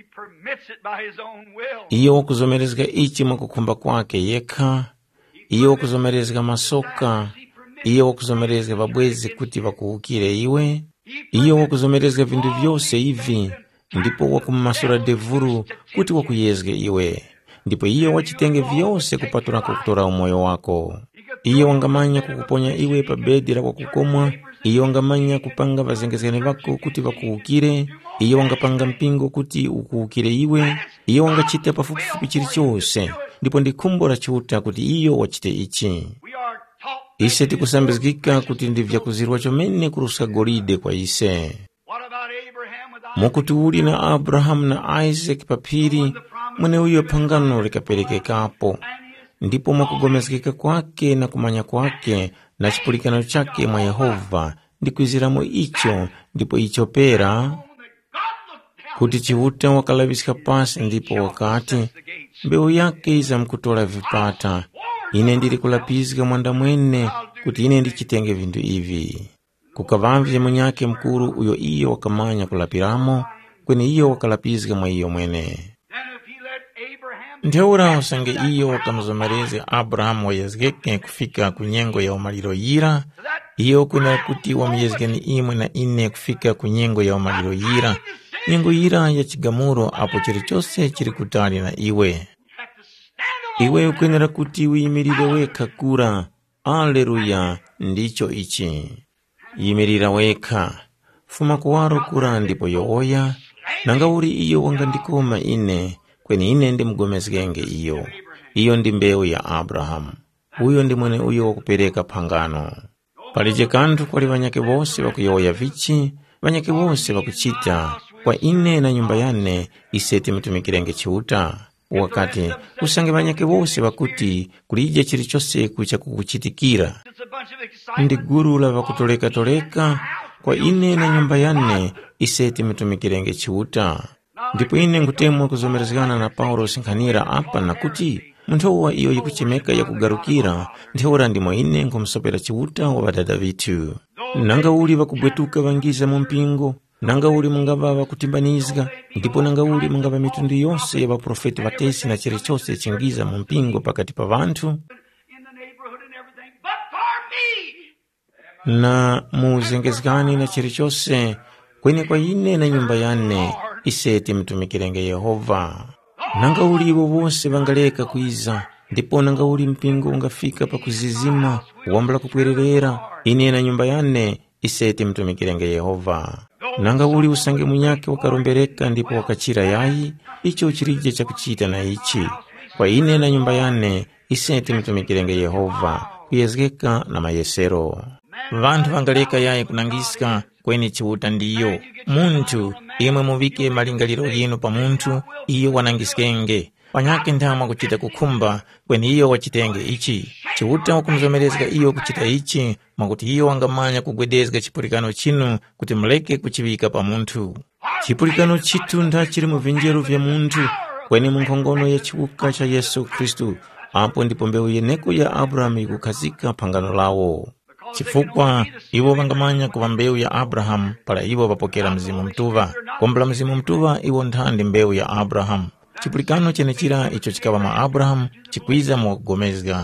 Iyo wakuzomerezga ichi mwakukumba kwake yekha, iyo wakuzomerezga masoka, iyo wakuzomerezga babwezi kuti wakuhukire iwe, iyo wakuzomerezga vindu vyose hivi, ndipo wakumasura devuru kuti wakuyezge iwe, ndipo iyo wachitenge vyose kupatula kukutora umoyo wako. Iyo wangamanya kukuponya iwe pa bedi la kukomwa, iyo wangamanya kupanga vazengezgani vako kuti wakuhukire, iyo wangapanga mpingo kuti ukuhukire iwe, iyo wangachita pafupifupi chili chose, ndipo ndikumbora chiuta kuti iyo wachite ichi. Ise tikusambizgika kuti ndivya kuzirwa chomene kuruska golide kwa ise. Mokuti uli na Abraham na Isaac papiri mwene uyo pangano likapelekekapo, ndipo mwakugomezgika kwake na kumanya kwake na chipulikano chake mwa Yehova ndikuiziramo icho, ndipo icho pera kuti chiuta wakalabisika pasi, ndipo wakati mbeu yake iza mkutola vipata, ine ndiri kulapizga mwanda mwene kuti ine ndichitenge vindu ivi. Kukavamvye munyake mkuru uyo iyo wakamanya kulapiramo, kweni iyo wakalapizga mwa iyo mwene. Ntheura usange iyo wakamzomereze Abrahamu wayezgeke kufika kunyengo ya umaliro yira, iyo kuna kuti wamyezgeni imwe na ine kufika kunyengo ya umaliro yira, nyengo yira ya chigamuro apo chiri chose chiri kutali na iwe. Iwe ukwenera kuti uyimirire weka kura. Aleluya, ndicho ichi. Yimirira weka. Fuma kuwaro kura ndipo yooya, nanga uri iyo wangandikoma ine, kweni ine ndi mgomezgenge iyo. Iyo ndi mbeu ya Abrahamu. Uyo ndi mwene uyo wakupereka pangano. Palije kantu kwali vanyake vose wakuyoya vichi, vanyake vose wakuchita, kwa ine na nyumba yane iseti mtumikirenge chiuta. Wakati usange vanyake vose wakuti kulija chiri chose kucha kukuchitikira. Ndi guru la wakutoleka kwa ine na nyumba yane iseti mtumikirenge chiuta. Ndipo ine ngutemwa kuzomerezgana na Paulo sinkhanira apa na kuti munthowa iyo yikuchimeka ya kugarukira, ntheura ndimo ine ngumsopera chiuta wa badada vitu. Nanga uli wakubwetuka vangiza mumpingo, nanga uli mungava wakutimbanizga, ndipo nanga uli mungava mitundu yonse ya waprofeti watesi na chiri chose chingiza mumpingo pakati pa vantu, na muzengezgani na chiri chose, kweni kwa ine na nyumba yane iseti mtumikirenge Yehova. Nanga uli iwo wose vangaleka kuiza, ndipo nanga uli mpingo ungafika pa kuzizima, wambala kupwererera, ine na nyumba yane iseti mtumikirenge Yehova. Nanga uli usange munyake wakarombereka, ndipo wakachira yayi, icho uchirije cha kuchita na ichi. Kwa ine na nyumba yane iseti mtumikirenge Yehova, kuyezgeka na mayesero. Vantu vangaleka yayi kunangiska, kweni chiuta ndiyo. Muntu imwe muvike malingaliro yinu pa muntu, iyo wanangiskenge. Wanyake ndama kuchita kukumba, kweni iyo wachitenge ichi. Chiuta wakumzomerezga iyo kuchita ichi, makuti iyo wangamanya kugwedezga chipulikano chinu kuti mleke kuchivika pa muntu. Chipulikano chitu nda chiri muvinjeru vya muntu, kweni munkhongono ya chiuka cha Yesu Kristu. Apo ndipo mbeu yeneko ya Abrahamu ikukazika pangano lawo. Chifukwa iwo vangamanya kuva mbeu ya Abrahamu pala iwo vapokera mzimu mtuva. Kombla mzimu mtuva iwo nthandi mbeu ya Abrahamu. Chipulikano chenechira icho chikava mwa Abrahamu chikwiza mwakugomezga.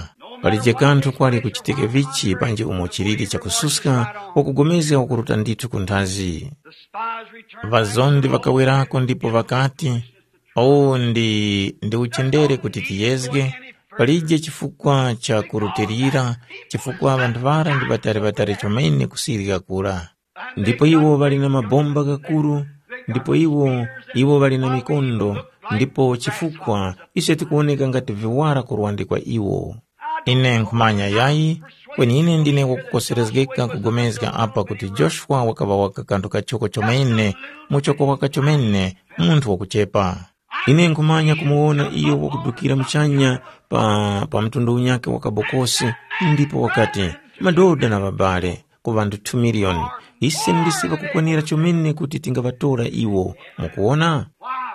palije kanthu kwali kuchitike vichi panji umo chilili cha kususka wakugomeza wakuruta ndithu kunthazi. Vazondi vakawerako ndipo vakati, ndi uchendere kuti tiyezge, palije chifukwa cha kurutirira, chifukwa vantu vara ndi vatare chomene kusirika kula. Ndipo iwo vali na mabomba kakuru, ndipo iwo vali na mikondo, ndipo chifukwa ise tikuoneka ngati viwara kurwandikwa iwo. Ine nkumanya yayi, kweni ine ndine wakukoserezgeka kugomezga apa kuti Joshua wakava wakakantu kachoko chomene, muchoko wakachomene, munthu wakuchepa. Ine nkumanya kumuona iyo wakudukira mchanya pa mtundu unyake wakabokosi, ndipo wakati, madoda na babale, kuvandu 2 million, ise ndisiva kukwanira chomene kuti tingavatora iwo, mukuona?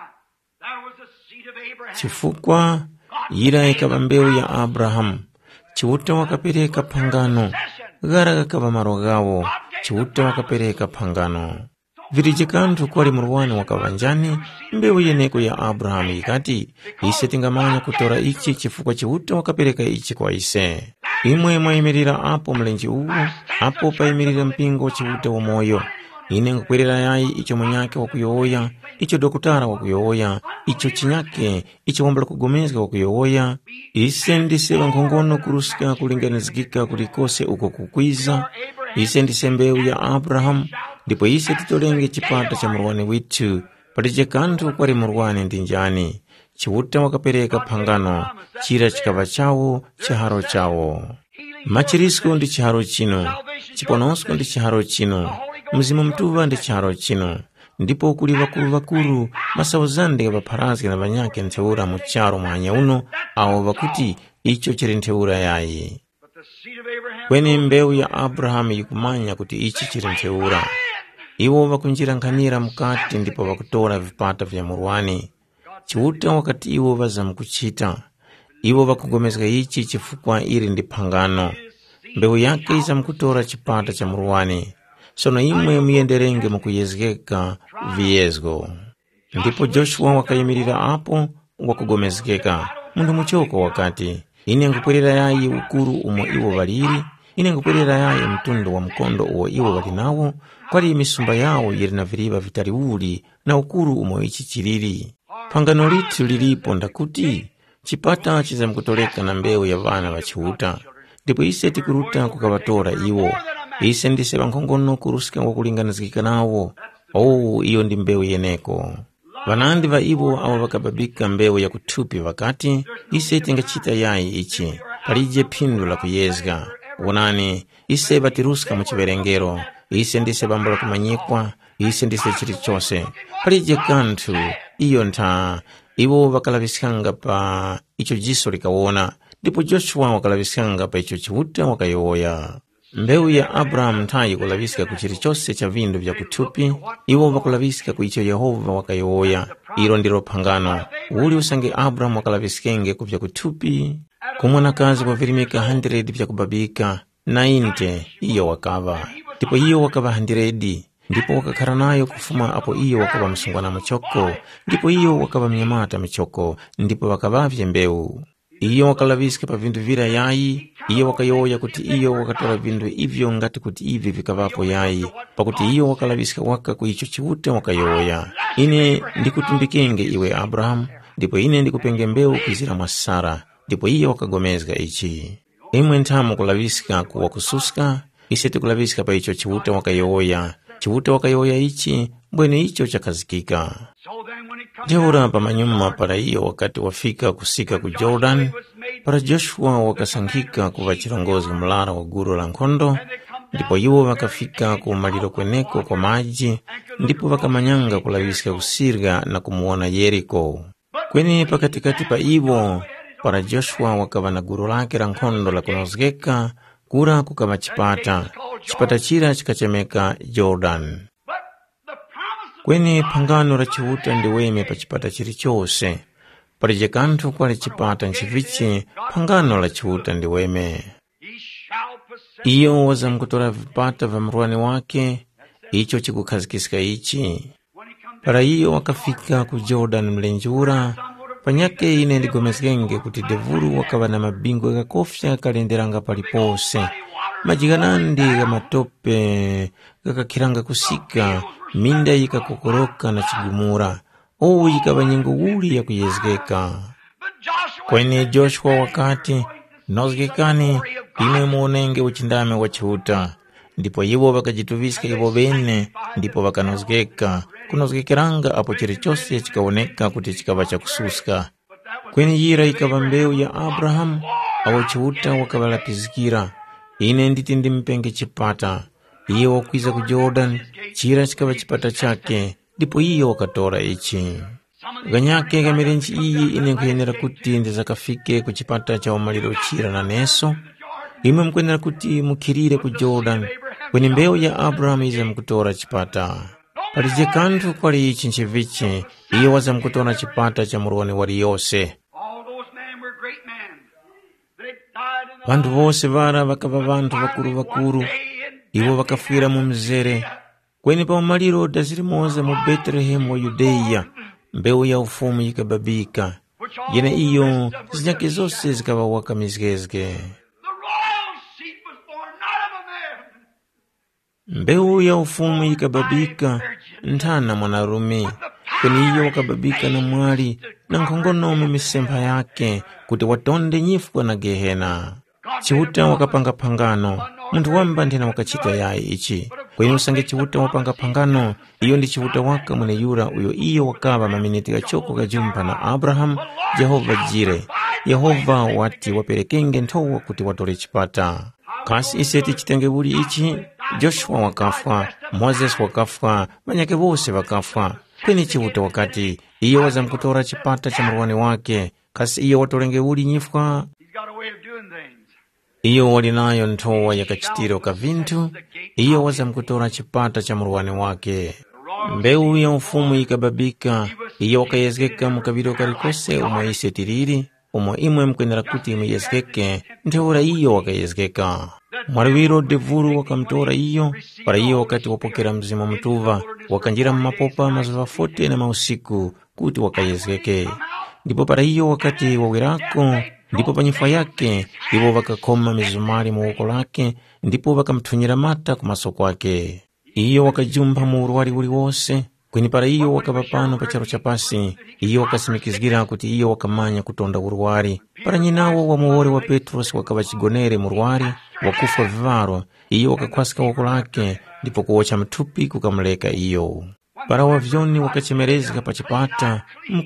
Chifukwa, ira ikava mbeu ya Abrahamu, chiuta wakapereka pangano, gara kakava maro gawo, chiuta wakapereka pangano. Virije kanthu kwali murwani wakavanjani, mbeu yeneko ya Abrahamu ikati, ise tingamanya kutora ichi chifukwa chiuta wakapereka ichi kwa ise. Imwe mwayimirira apo mlenji uwu, apo payimirira mpingo chiuta wa moyo. Ine nkukwerera yayi icho munyake wakuyoya, icho dokutara wakuyoya, icho chinyake, icho wambala kugomezga wakuyoya. Ise ndiseva nkhongono kurusika kulinganizgika kulikose uko kukwiza. Ise ndise mbeu ya Abrahamu, ndipo ise titolenge chipata cha murwani witu, palije kanthu kwali murwani ndinjani. Chiuta wakapereka pangano, chira chikava chawo, chiharo chawo. Machirisko ndi chiharo chino, chiponosko ndi chiharo chino, mzimu mtuva ndi chiharo chino. Ndipo kuli vakuru masauzande vapharazgi na vanyake ntheura mucharo mwanya uno, awo vakuti icho chiri ntheura yayi. Kweni mbeu ya Abrahamu yikumanya kuti ichi chiri ntheura. Iwo vakunjira nkhanira mukati ndipo vakutora vipata vya murwani. Chiuta wakati iwo vazamkuchita. Iwo vakugomezga ichi chifukwa iri ndi pangano. Mbeu yake izamkutora chipata cha murwani. Sono imwe muyenderenge mukuyezgeka viyezgo. Ndipo Joshua wakayimirira apo wakugomezgeka. Mundu muchoko wakati, ine nkupwerera yayi ukuru umo iwo valiri, ine nkupwerera yayi mtundu wa mkondo uwo iwo vali nawo, kwali misumba yawo yiri na viriva vitali uli na ukuru umo ichi chilili. Pangano litu lilipo ndakuti, chipata chizamkutoleka na mbeu ya vana wa chiuta, ndipo ise tikuruta kukavatora iwo. Ise ndise vankhongono kurusika wakulinganizgika nawo. Iyo ndi mbeu yeneko. Vanandi va iwo awo vakababika mbeu ya kuthupi vakati, ise tingachita yayi ichi, palije phindu la kuyezga. Wonani, ise vatiruska muchiverengero, ise ndise vambala kumanyikwa, ise ndise chiri chose. Palije kanthu, iyo ntha, iwo vakalaviskanga pa icho jiso likawona, ndipo Joshua wakalaviskanga pa icho chiuta wakayoya. Mbeu ya Abrahamu nthayi kulavisika kuchiri chose cha vindu vya kuthupi, iwo vakulavisika kuicho Yehova wakayoya. Ilo ndilo pangano, uli usange Abrahamu wakalavisikenge kuvya kuthupi. Kumwana kazi kwa virimika 100 vya kubabika, 90 iyo wakava. Ndipo iyo wakava 100, ndipo wakakara nayo kufuma apo iyo wakava msungwana mchoko, ndipo iyo wakava mnyamata mchoko, ndipo wakavavye mbeu. Iyo wakalavisika pa vindu vira yayi, iyo wakayoya kuti iyo wakatora vindu ivyo ngati kuti ivi vikavapo yayi, pakuti iyo wakalavisika waka kuicho chiuta wakayoya. Ine ndikutumbikenge iwe Abrahamu, ndipo ine ndikupenge mbeu kuzira mwa Sara, ndipo iyo wakagomezga ichi. Imwe nthamu kulavisika kuwa kususka, ise tikulavisika pa icho chiuta wakayoya. Chiuta wakayoya ichi, mbwene icho chakazikika. Jeura pa manyuma para iyo wakati wafika kusika ku Jordan, para Joshua wakasangika kuva chirongozi mlara wa guru la nkhondo, ndipo iwo wakafika kumaliro kweneko kwa maji, ndipo wakamanyanga kulavisika kusirga na kumuona Yeriko. Kweni pakatikati pa iwo, para Joshua wakava na guru lake la nkhondo la kunozgeka, kura kukama chipata chira chikachemeka Jordan. Kweni pangano la chiuta ndiweme pa chipata chiri chose, palije kanthu kwali chipata nchivichi, pangano la chiuta ndiweme. Iyo wazamkutora vipata vya mruani wake, icho chikukhazikisika ichi. Para iyo wakafika ku Jordan mlenjura, panyake ine ndigomezgenge kuti devulu wakava na mabingu kakofya kalenderanga palipose, majiganandi ga matope kakakhiranga kusika, minda yikakokoroka na chigumura, owu yikava nyengo wuli ya kuyezgeka. Kweni Joshua wakati, nozgekani ine muonenge uchindame wa chihuta, ndipo iwo wakajituviska iwo bene, ndipo wakanozgeka, kunozgekeranga apo chirichose chikaoneka kuti chikava cha kususka. Kweni yira ikava mbeu ya Abraham, awo chihuta wakavalapizikira, ine nditi ndimpenge chipata, iyo wakwiza ku Jordan, chira chikava chipata chake, ndipo iyo wakatora ichi. Ganyake gamirenji iyi ine nkuyenera kuti ndizakafike ku chipata cha umaliro chira na neso, imwe mkuyenera kuti mukhirire ku Jordan, kweni mbeu ya Abraham iza mkutora chipata. Palije kanthu kwali ichi nchivichi, iyo waza mkutora chipata cha muruwani wali yose. Vantu vose vara vakava vantu vakuru, iwo vakafwira mu mzere. Kweni pa umaliro dazirimoza mu Bethlehem wa Yudeya, mbeu ya ufumu yikababika, yene iyo zinyake zose zikava waka mizgezge. Mbeu ya ufumu yikababika, ntana mwanarume, kweni iyo wakababika na mwali, na nkhongonome misempa yake, kuti watonde nyifwa na Gehena. Chihuta wakapanga pangano, muntu wamba ndina wakachita yae ichi. Kweni usange chihuta wapanga pangano, iyo ndi chihuta waka mwene yura uyo iyo wakava maminiti gachoko gajumpa na Abraham, Jehova jire. Yehova wati waperekenge ntowa kuti watole chipata. Kasi iseti chitenge wuli ichi, Joshua wakafwa, Moses wakafwa, manyake vose wakafwa. Kweni chihuta wakati, iyo waza mkutora chipata cha mruwani wake, kasi iyo watolenge wuli nyifwa. Iyo walinayo ntowa ya kachitiro ka vintu, iyo waza mkutora chipata cha muruwani wake. Mbeu ya ufumu ikababika, iyo wakayezgeka mukabiro karikose umo isetiriri, umo imwe mkwenera kuti imeyezgeke, nteura iyo wakayezgeka. Mwariwiro devuru wakamtora iyo, para iyo wakati wapokera mzima mtuva, wakanjira mapopa mazuva 40 na mausiku, kuti wakayezgeke. Ndipo para iyo wakati wawirako, ndipo panyifa yake, iwo wakakoma mizumari muoko lake, ndipo wakamtunyira mata kumaso kwake. Iyo wakajumba muuruwari uli wose, kweni para iyo wakapapano pacharo chapasi, iyo wakasimikizgira kuti iyo wakamanya kutonda uruwari. Para nyinawo wa muwore wa Petros wakawachigonere muruwari, wakufa vivaro, iyo wakakwasika wako lake, ndipo kuocha mtupi kukamleka iyo. Para wavyoni wakachemerezika pachipata,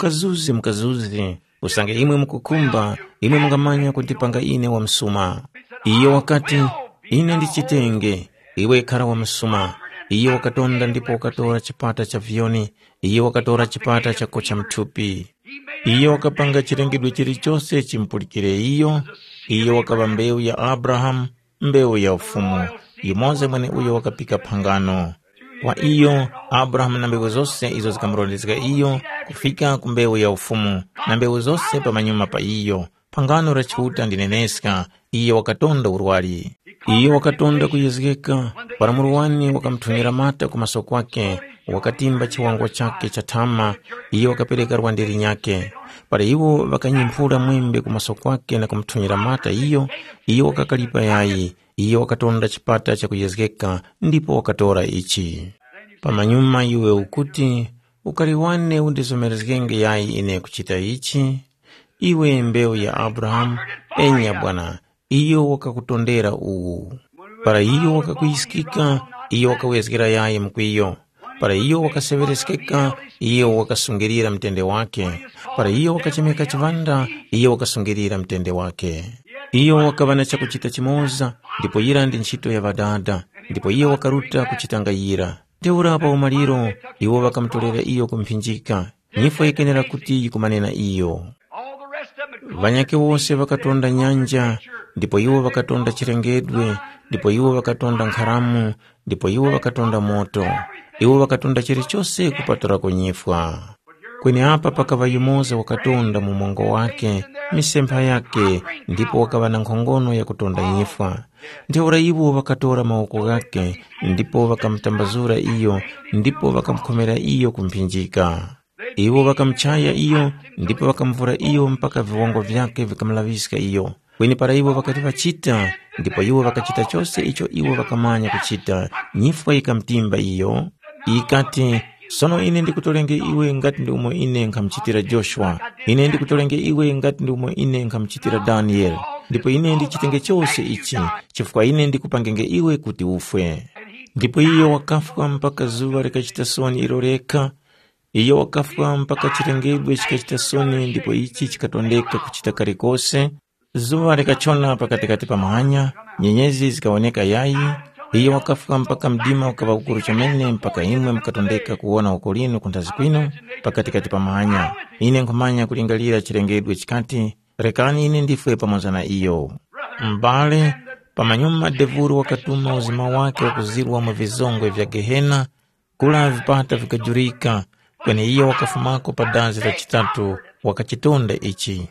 mkazuzi, usange imwe mkukumba, imwe mngamanya kutipanga ine wa msuma. Iyo wakati, ine ndichitenge, iwe kara wa msuma. Iyo wakatonda ndipo wakatora chipata cha vyoni, iyo wakatora chipata cha kocha mtupi. Iyo wakapanga chirengedwe chirichose chimpulikire iyo wakaba mbeu ya Abraham, mbeu ya ufumu. Yumoze mwene uyo wakapika pangano. Kwa iyo, Abraham na mbeu zose izo zikamrolezeka iyo, kufika kumbeu ya ufumu, na mbeu zose pa manyuma pa iyo. Pangano ra chihuta ndineneska, iyo wakatonda uruwari. Iyo wakatonda kuyezgeka, para muruwani wakamtunyira mata kumaso kwake, wakatimba chiwango chake cha tama, iyo wakapeleka rwandiri nyake. Para iwo wakanyimpura mwembe kumaso kwake na kumtunyira mata iyo wakakalipa yayi, iyo wakatonda chipata cha kuyezgeka, ndipo wakatora ichi. Pamanyuma iwe ukuti, ukaliwane undizomerezgenge yayi ine kuchita ichi, iwe mbeu ya Abraham, enya bwana, iyo wakakutondera uwu. Para iyo wakakuisikika, iyo wakawezgira yaye mkwiyo. Para iyo wakasevereskeka, iyo wakasungirira mtende wake. Para iyo wakachemeka chivanda, iyo wakasungirira mtende wake. Iyo wakavana cha kuchita chimoza, ndipo yira ndi nchito ya vadada, ndipo iyo wakaruta kuchitanga yira. Teura pa umaliro, iwo wakamtolera iyo kumphinjika, nifo ikenera kuti kumanena iyo. Vanyake wose wakatonda nyanja, ndipo iwo wakatonda chirengedwe, ndipo iwo wakatonda nkharamu, ndipo iwo wakatonda moto, iwo wakatonda chirichose kupatora kunyifwa. Kweni apa pakava yumoza wakatonda mumongo wake, misempa yake, ndipo wakava na nkhongono ya kutonda nyifwa. Nteura iwo wakatora maoko gake, ndipo wakamtambazura iyo, ndipo wakamkomera iyo kumphinjika. Iwo wakamchaya iyo, ndipo wakamvura iyo mpaka viwongo vyake vikamlavisika iyo. Kweni para iwo wakati wachita, ndipo iwo wakachita chose icho iwo wakamanya kuchita. Nyifwa ikamtimba iyo, ikati, sono ine ndikutolenge iwe ngati ndi umwe ine nkamchitira Joshua. Ine ndikutolenge iwe ngati ndi umwe ine nkamchitira Daniel. Ndipo ine ndichitenge chose ichi, chifukwa ine ndikupangenge iwe kuti ufwe. Ndipo iyo wakafwa mpaka zuwa likachita soni iloleka. Iyo wakafwa mpaka chilengedwe chikachita soni, ndipo ichi chikatondeka kuchita kalikose. Zuwa likachona pakatikati pa mahanya, nyenyezi zikaoneka yai. Iyo wakafwa mpaka mdima ukava ukuru chomene, mpaka imwe mkatondeka kuona ukolino kuntazi kwino pakatikati pa mahanya. Ine nkumanya kulingalira chilengedwe chikati, rekani ine ndifwe pamoja na iyo. Mbale pamanyuma devuru wakatuma uzima wake wakuzirwa mwa vizongwe vya Gehena, kula vipata vikajurika. Kwenye iyo wakafumako padazi la chitatu wakachitonda ichi.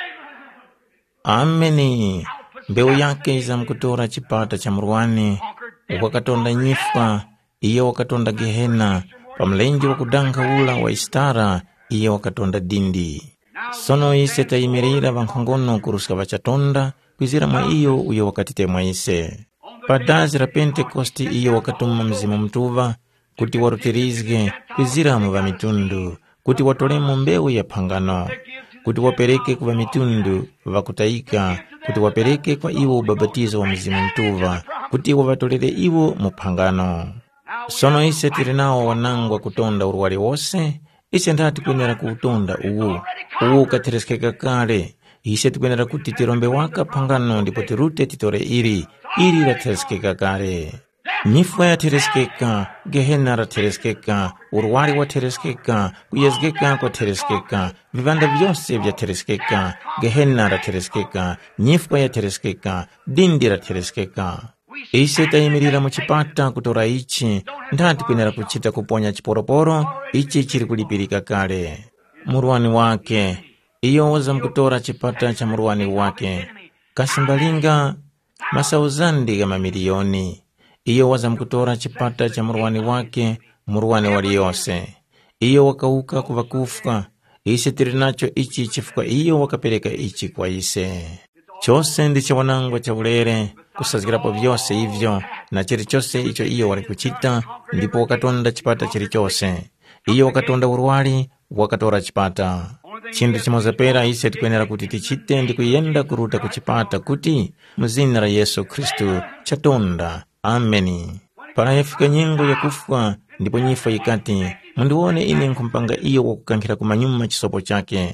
Ameni. Mbeu yake iza mkutora chipata cha mruwani, wakatonda nyifwa, iyo wakatonda Gehena, pamlenji wakudanka ula wa istara, iyo wakatonda dindi. Sono ise taimirira vankhongono kurusika vachatonda, kwizira mwa iyo uyo wakatite mwa ise. Padazi la Pentekosti iyo wakatuma mzimu mtuva, kuti warutirizge kwizira mwa mitundu, kuti watolemo mbeu ya pangano, kuti wapereke kwa mitundu vakutaika, kuti wapereke kwa iwo ubabatizo wa mzimu mtuva, kuti wavatolere iwo mupangano. Sono ise tirinao wanangwa kutonda uruwali wose, ise ndati kwenera kuutonda uwu katereskeka kale. Ise tikwenera kuti tirombe waka pangano, ndipo tirute titore iri la tereskeka kale. Nyifwa ya tereskeka, Gehena ra tereskeka, uruwali wa tereskeka, kuyezgeka kwa tereskeka, vivanda vyose vya tereskeka, Gehena ra tereskeka, nyifwa ya tereskeka, dindi ra tereskeka. Ise taimirira muchipata kutora ichi, ndati kwenera kuchita kuponya chiporoporo, ichi chiri kulipirika kale. Muruwani wake, iyo waza mkutora chipata cha muruwani wake, kasimbalinga masauzandi ga mamilioni. Iyo waza mkutora chipata cha muruwani wake, muruwani waliyose. Iyo wakauka kuvakufa, ise tirinacho ichi chifukwa iyo wakapeleka ichi kwa ise. Chose ndiche wanangwa cha ulere, kusazgirapo vyose hivyo, na chiri chose icho iyo walikuchita, ndipo wakatonda chipata chiri chose. Iyo wakatonda uruwali, wakatora chipata. Chindu chimozapera ise tikwenera kuti tichite ndi kuyenda kuruta kuchipata kuti muzina la Yesu Kristu chatonda. Ameni. Para yafika nyengo ya kufwa, ndipo nyifwa ikati, mundiwone ine nkumpanga iyo wakukankhira kumanyuma chisopo chake.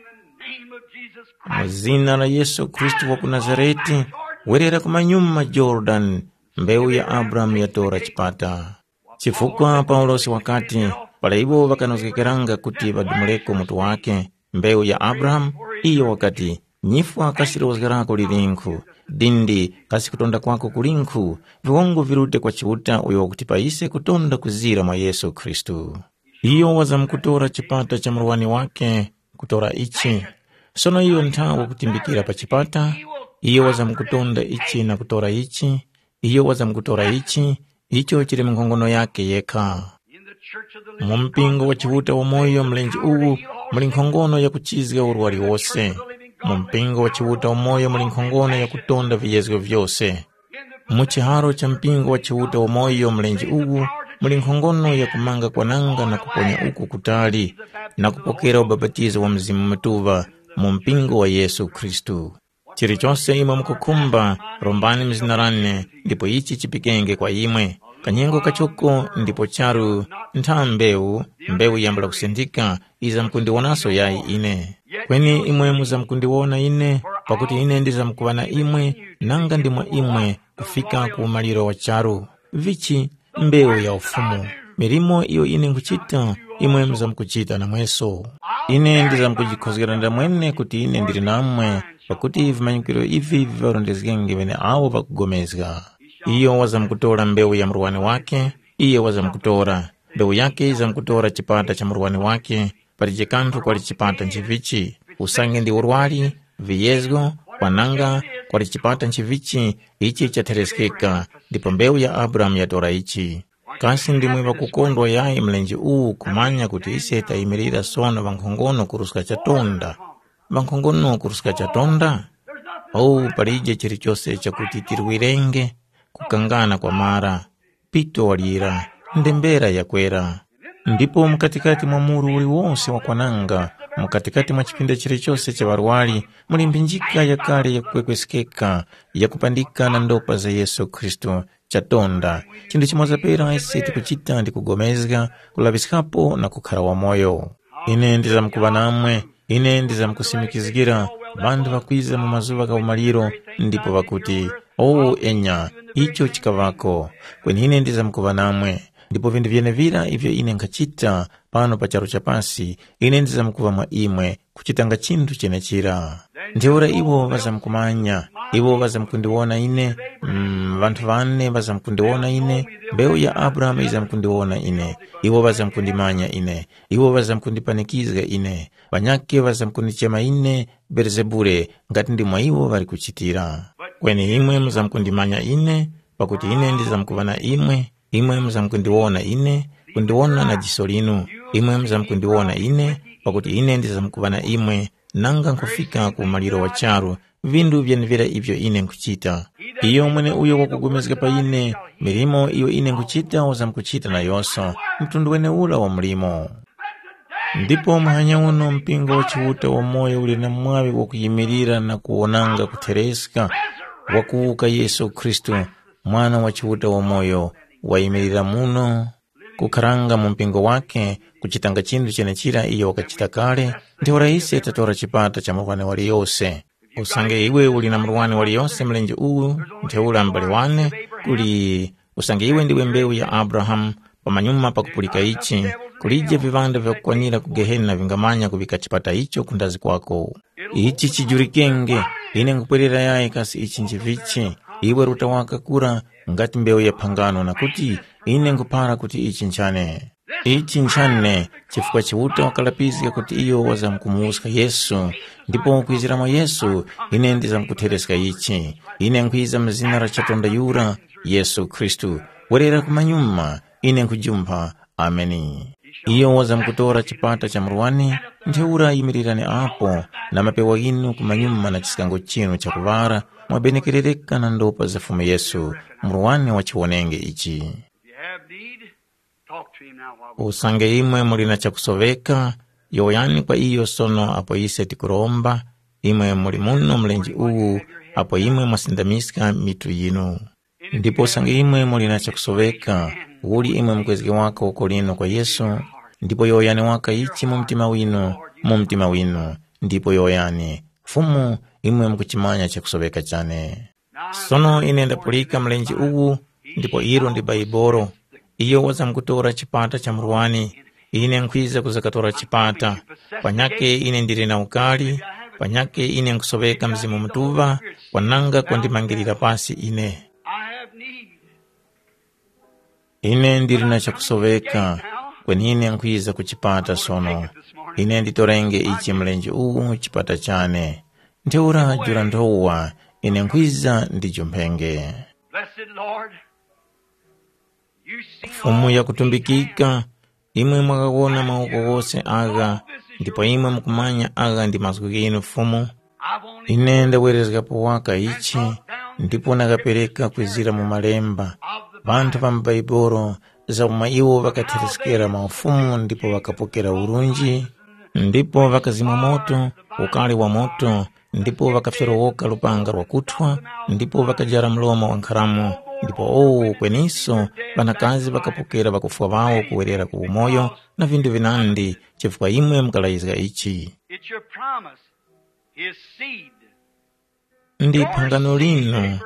Muzina la Yesu Kristu waku Nazareti, werera kumanyuma Jordan, mbeu ya Abraham yatora chipata. Chifukwa Paulosi wakati, pala iwo wakanozgekeranga kuti badumuleko mutu wake, mbeu ya Abraham, iyo wakati, nyifwa kasiri wazgarako lirinku, dindi kasi kutonda kwako kulinku, viwongo virute kwa chiuta uyo wakutipa ise kutonda kuzira mwa Yesu Kristu. Iyo waza mkutora chipata cha mruwani wake, kutora ichi. Sono iyo ntawo kutimbikira pa chipata, iyo waza mkutonda ichi na kutora ichi, iyo waza mkutora ichi, icho chiri mkongono yake yeka. Mumpingo wa chivuta wa moyo mlenji uwu, muli nkongono ya kuchizga uruwali wose. Mumpingo wa chivuta wa moyo muli nkongono ya kutonda viyezgo vyose. Muchiharo cha mpingo wa chivuta wa moyo mlenji uwu, muli nkongono ya kumanga kwa nanga na kuponya uku kutali, na kupokera ubabatizo wa mzimu mtuva, mumpingo wa Yesu Kristu. Chiri chose ima mkukumba, rombani mzinarane, ndipo ichi chipikenge kwa imwe. Kanyengo kachoko ndipo charu, nta mbeu yambala kusindika, iza mkundiwonaso yai ine. Kweni imwe muza mkundiwona ine, pakuti ine ndiza mkuwana imwe, nanga ndimwa imwe, kufika kuumaliro wa charu. Vichi mbeu ya ufumu. Mirimo iyo ine nkuchita, imwe muza mkuchita na mweso. Ine ndiza mkujikozgeranda mwene kuti ine ndiri namwe, pakuti vimanyikiro ivi vivarondezgenge vene awo vakugomezga. Iyo waza mkutora mbeu ya mruwani wake, iyo waza mkutora. Mbeu yake iza mkutora chipata cha mruwani wake, pati kantu kwa chipata nchivichi. Usange ndi urwali, viyezgo, wananga, kwa chipata nchivichi, ichi cha tereskeka, ndipo mbeu ya Abraham yatora ichi. kasi ndimwe vakukondwa yayi mlenje uwu kumanya kuti ise tayimirira sono vankhongono kurusika chatonda. Vankhongono kurusika chatonda? Palije chilichonse chakuti tiriwirenge kukangana kwa mara, pito walira, ndembera yakwera. Ndipo mkatikati mwa muru uli wonse wakwananga, mkatikati mwa chipinda chilichonse cha warwali, mulimbinjika yakale yakukwekwesekeka, yakupandika na ndopa za Yesu Kristo chatonda. Chindu chimozapera ise tikuchita ndi kugomezga, kulavisikapo na kukhala wa moyo. Ine ndizamkuva namwe, ine ndizamkusimikizgira, bandu vakwiza mu mazuva ka umaliro, ndipo vakuti, enya, icho chikavako, kweni ine ndizamkuva namwe. Ndipo vindu vyenevira ivyo ine nkachita pano pa charo chapasi, ine ndizamkuva mwa imwe kuchitanga chindu chenechira. Ndiora iwo vazamkumanya, iwo vazamkundiwona ine, vantu vane vazamkundiwona ine, mbeu ya Abraham izamkundiwona ine, iwo vazamkundimanya ine, iwo vazamkundipanikizga ine, vanyake vazamkundichema ine, Beelzebule, ngati ndi mwa iwo vari kuchitira. Kweni imwe muzamkundimanya ine, pakuti ine ndizamkuvana imwe, imwe muzamkundiwona ine, kundiwona na jiso linu, imwe muzamkundiwona ine, pakuti ine ndizamkuvana imwe, nanga nkufika ku maliro wa charo, vindu vyenevera ivyo ine nkuchita. Iyo mwene uyo wakugomezga pa ine, milimo iyo ine nkuchita wazamkuchita na yoso, mtundu wene ula wa mlimo. Ndipo mhanya uno mpingo wa chiuta wa moyo uli na mwawi wakuyimirira na kuonanga kutereska, wakuuka Yesu Kristo, mwana wa chiuta wa moyo, wayimirira muno kukaranga mu mpingo wake kuchitanga chindu chenechira iyo wakachita kale. Ndiho raisi tatora chipata cha murwane wali yose. Usange iwe uli na murwane wali yose mlenje uwu, nteula mbali wane, kuli usange iwe ndiwe mbeu ya Abraham, pamanyuma pakupulika ichi, kulije vivanda vya kukwanira kugeheni na vingamanya kubika chipata icho kundazi kwako. Ichi chijurikenge, ine nkupwerera yae kasi ichi njivichi, iwe ruta waka kura, ngati mbeu ya pangano na kuti ine nkupara kuti ichi nchane. Ichi nchane, chifukwa chiuta wakalapizika kuti iyo wazamkumuuska Yesu, ndipo kuiziramo Yesu, ine ndizamkutereska ichi. Ine nkwiza mzina ra chatonda yura, Yesu Kristu, werera kumanyuma, ine nkujumpa, ameni. Iyo wazamkutora chipata cha mruwani, nteura imirirane apo, na mapewa inu kumanyuma na chisikango chinu cha kuvara, mwabenekerereka na ndopa za fume Yesu, mruwani wachiwonenge ichi. Usange imwe mulina cha kusoveka, yoyani kwa iyo sono apo ise tikuromba, imwe muli muno mlenji uwu, apo imwe mwasindamiska mitu yinu. Ndipo usange imwe mulina cha kusoveka, uli imwe mkwezike wako ukolino kwa Yesu, ndipo yoyani waka ichi mumtima winu, ndipo yoyani, fumu imwe mkuchimanya cha kusoveka chane. Sono inenda pulika mlenji uwu, ndipo iro ndi baiboro, iyo wazamkutora chipata cha mruwani, ine nkwiza kuzakatora chipata, panyake ine ndiri na ukali, panyake ine nkusoveka mzimu mtuva, kwananga kondimangirira pasi ine ndiri na cha kusoveka, kweni ine nkwiza kuchipata sono, ine nditorenge ichi mlenji uwu chipata chane, nteura jura ndowa, ine nkwiza ndijumpenge. Fumu ya kutumbikika, imwe mwakakona mauko wose aga, ndipo imwe mkumanya aga ndi masiku inu fumu. Ine ndawerezgapo waka ichi, ndipo nakapereka kwizira mu malemba, bantu pa mbaiboro, za umaiwo vakateresekera maufumu, ndipo vakapokera urunji, ndipo vakazima moto, ukali wa moto, ndipo vakafyerowoka lupanga lwa kuthwa, ndipo vakajara mloma wa nkharamu, ndipo kweniso vanakazi vakapokera vakufwa vawo kuwerera ku umoyo na vindu vinandi, chifukwa imwe mkalaizga ichi. Ndi pangano lino,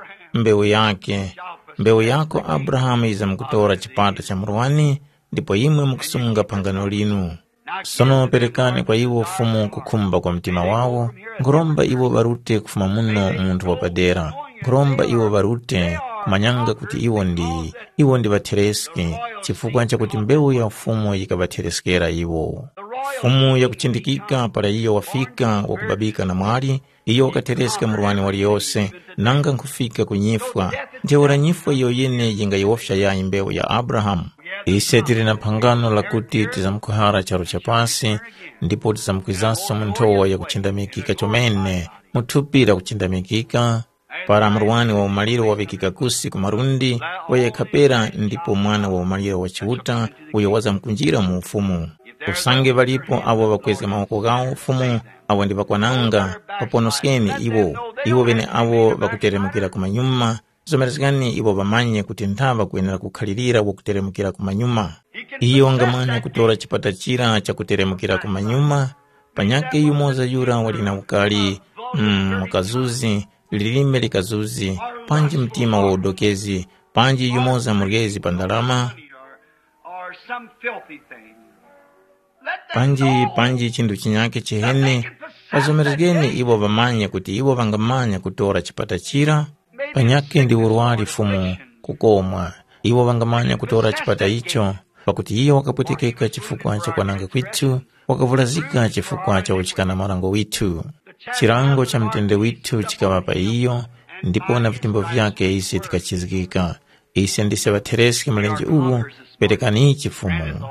mbeu yako Abrahamu izamkutora chipata cha mruwani, ndipo imwe mkusunga pangano linu. Sono perekane kwa iwo fumu kukumba kwa mtima wawo, nguromba iwo varute kufuma muno muntu wapadera, nguromba iwo varute kumanyanga kuti iwo ndi vatereski, chifukwa cha kuti mbeu ya fumu yikabatereskera iwo. Fumu ya kuchindikika para iyo wafika wakubabika na mwali, iyo wakatereska mruwani wali yose, nanga nkufika kunyifwa, nteora nyifwa iyo yene yenga yofsha ya mbeu ya Abraham. ise tili na phangano lakuti tizamkuhara charo chapasi ndipo tizamkwizanso munthowa yakuchindamikika chomene muthupira kuchindamikika para amruwani wa umaliro wavikika kusi kumarundi wayekhapera ndipo mwana wa umaliro wa chiuta uyo wazamkunjira mu ufumu usange valipo avo vakweza maoko gawo ufumu avo ndi vakwananga vaponoskeni iwo vene avo vakuteremukira kumanyuma zomeresekani ivo vamanye kuti nthava kuyenera kukhalirira wakuteremukira kumanyuma iyo wangamanya kutora chipata chira chakuteremukira kumanyuma panyake yumoza yura walina ukali mkazuzi lilime likazuzi panji mtima wa udokezi panji yumoza murgezi pandalama panji chindu chinyake chihene vazomerekeni ivo vamanye kuti ivo vangamanya kutora chipata chira panyake ndi urwali fumu kukomwa ivo vangamanya kutora chipata icho pakuti iyo wakapwetekeka chifukwa cha kwananga kwitu wakavulazika chifukwa cha uchikana marango witu chirango cha mtende witu chikavapa iyo ndipo na vitimbo vyake isi tikachizikika isi ndise vatereski mlenje uwu perekani chifumu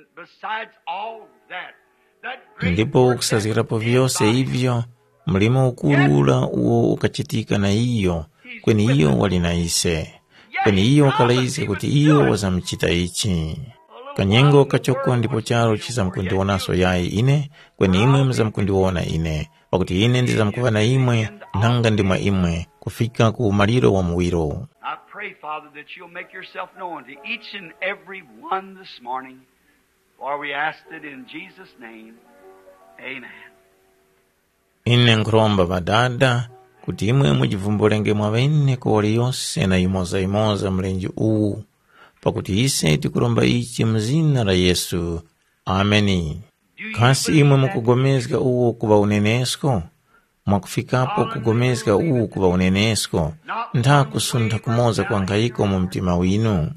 ndipo kusazikirapo vyose hivyo mlima ukurula uwo ukachitika na iyo kweni iyo walina ise kweni iyo wakalaise kuti iyo wazamchita ichi kanyengo kachoko ndipo charo chizamkundionaso yayi ine kweni imwe mzamkundiona ine pakuti ine ndizamkuvana imwe nanga ndimwa imwe kufika ku maliro wa muwiro. I pray, Father, that you'll make yourself known to each and every one this morning, for we asked it in Jesus' name. Amen. Ine nkromba vadada kuti imwe mujivumbulenge mwavene kuwali yonse na imoza mlenji uwu pakuti ise tikuromba ichi mzina la Yesu. Ameni. Kasi imwe mukugomezga uwu kuva unenesko mwakufikapo kugomezga uwu kuva unenesko nta kusuntha kumoza kwa nkayiko mu mtima winu.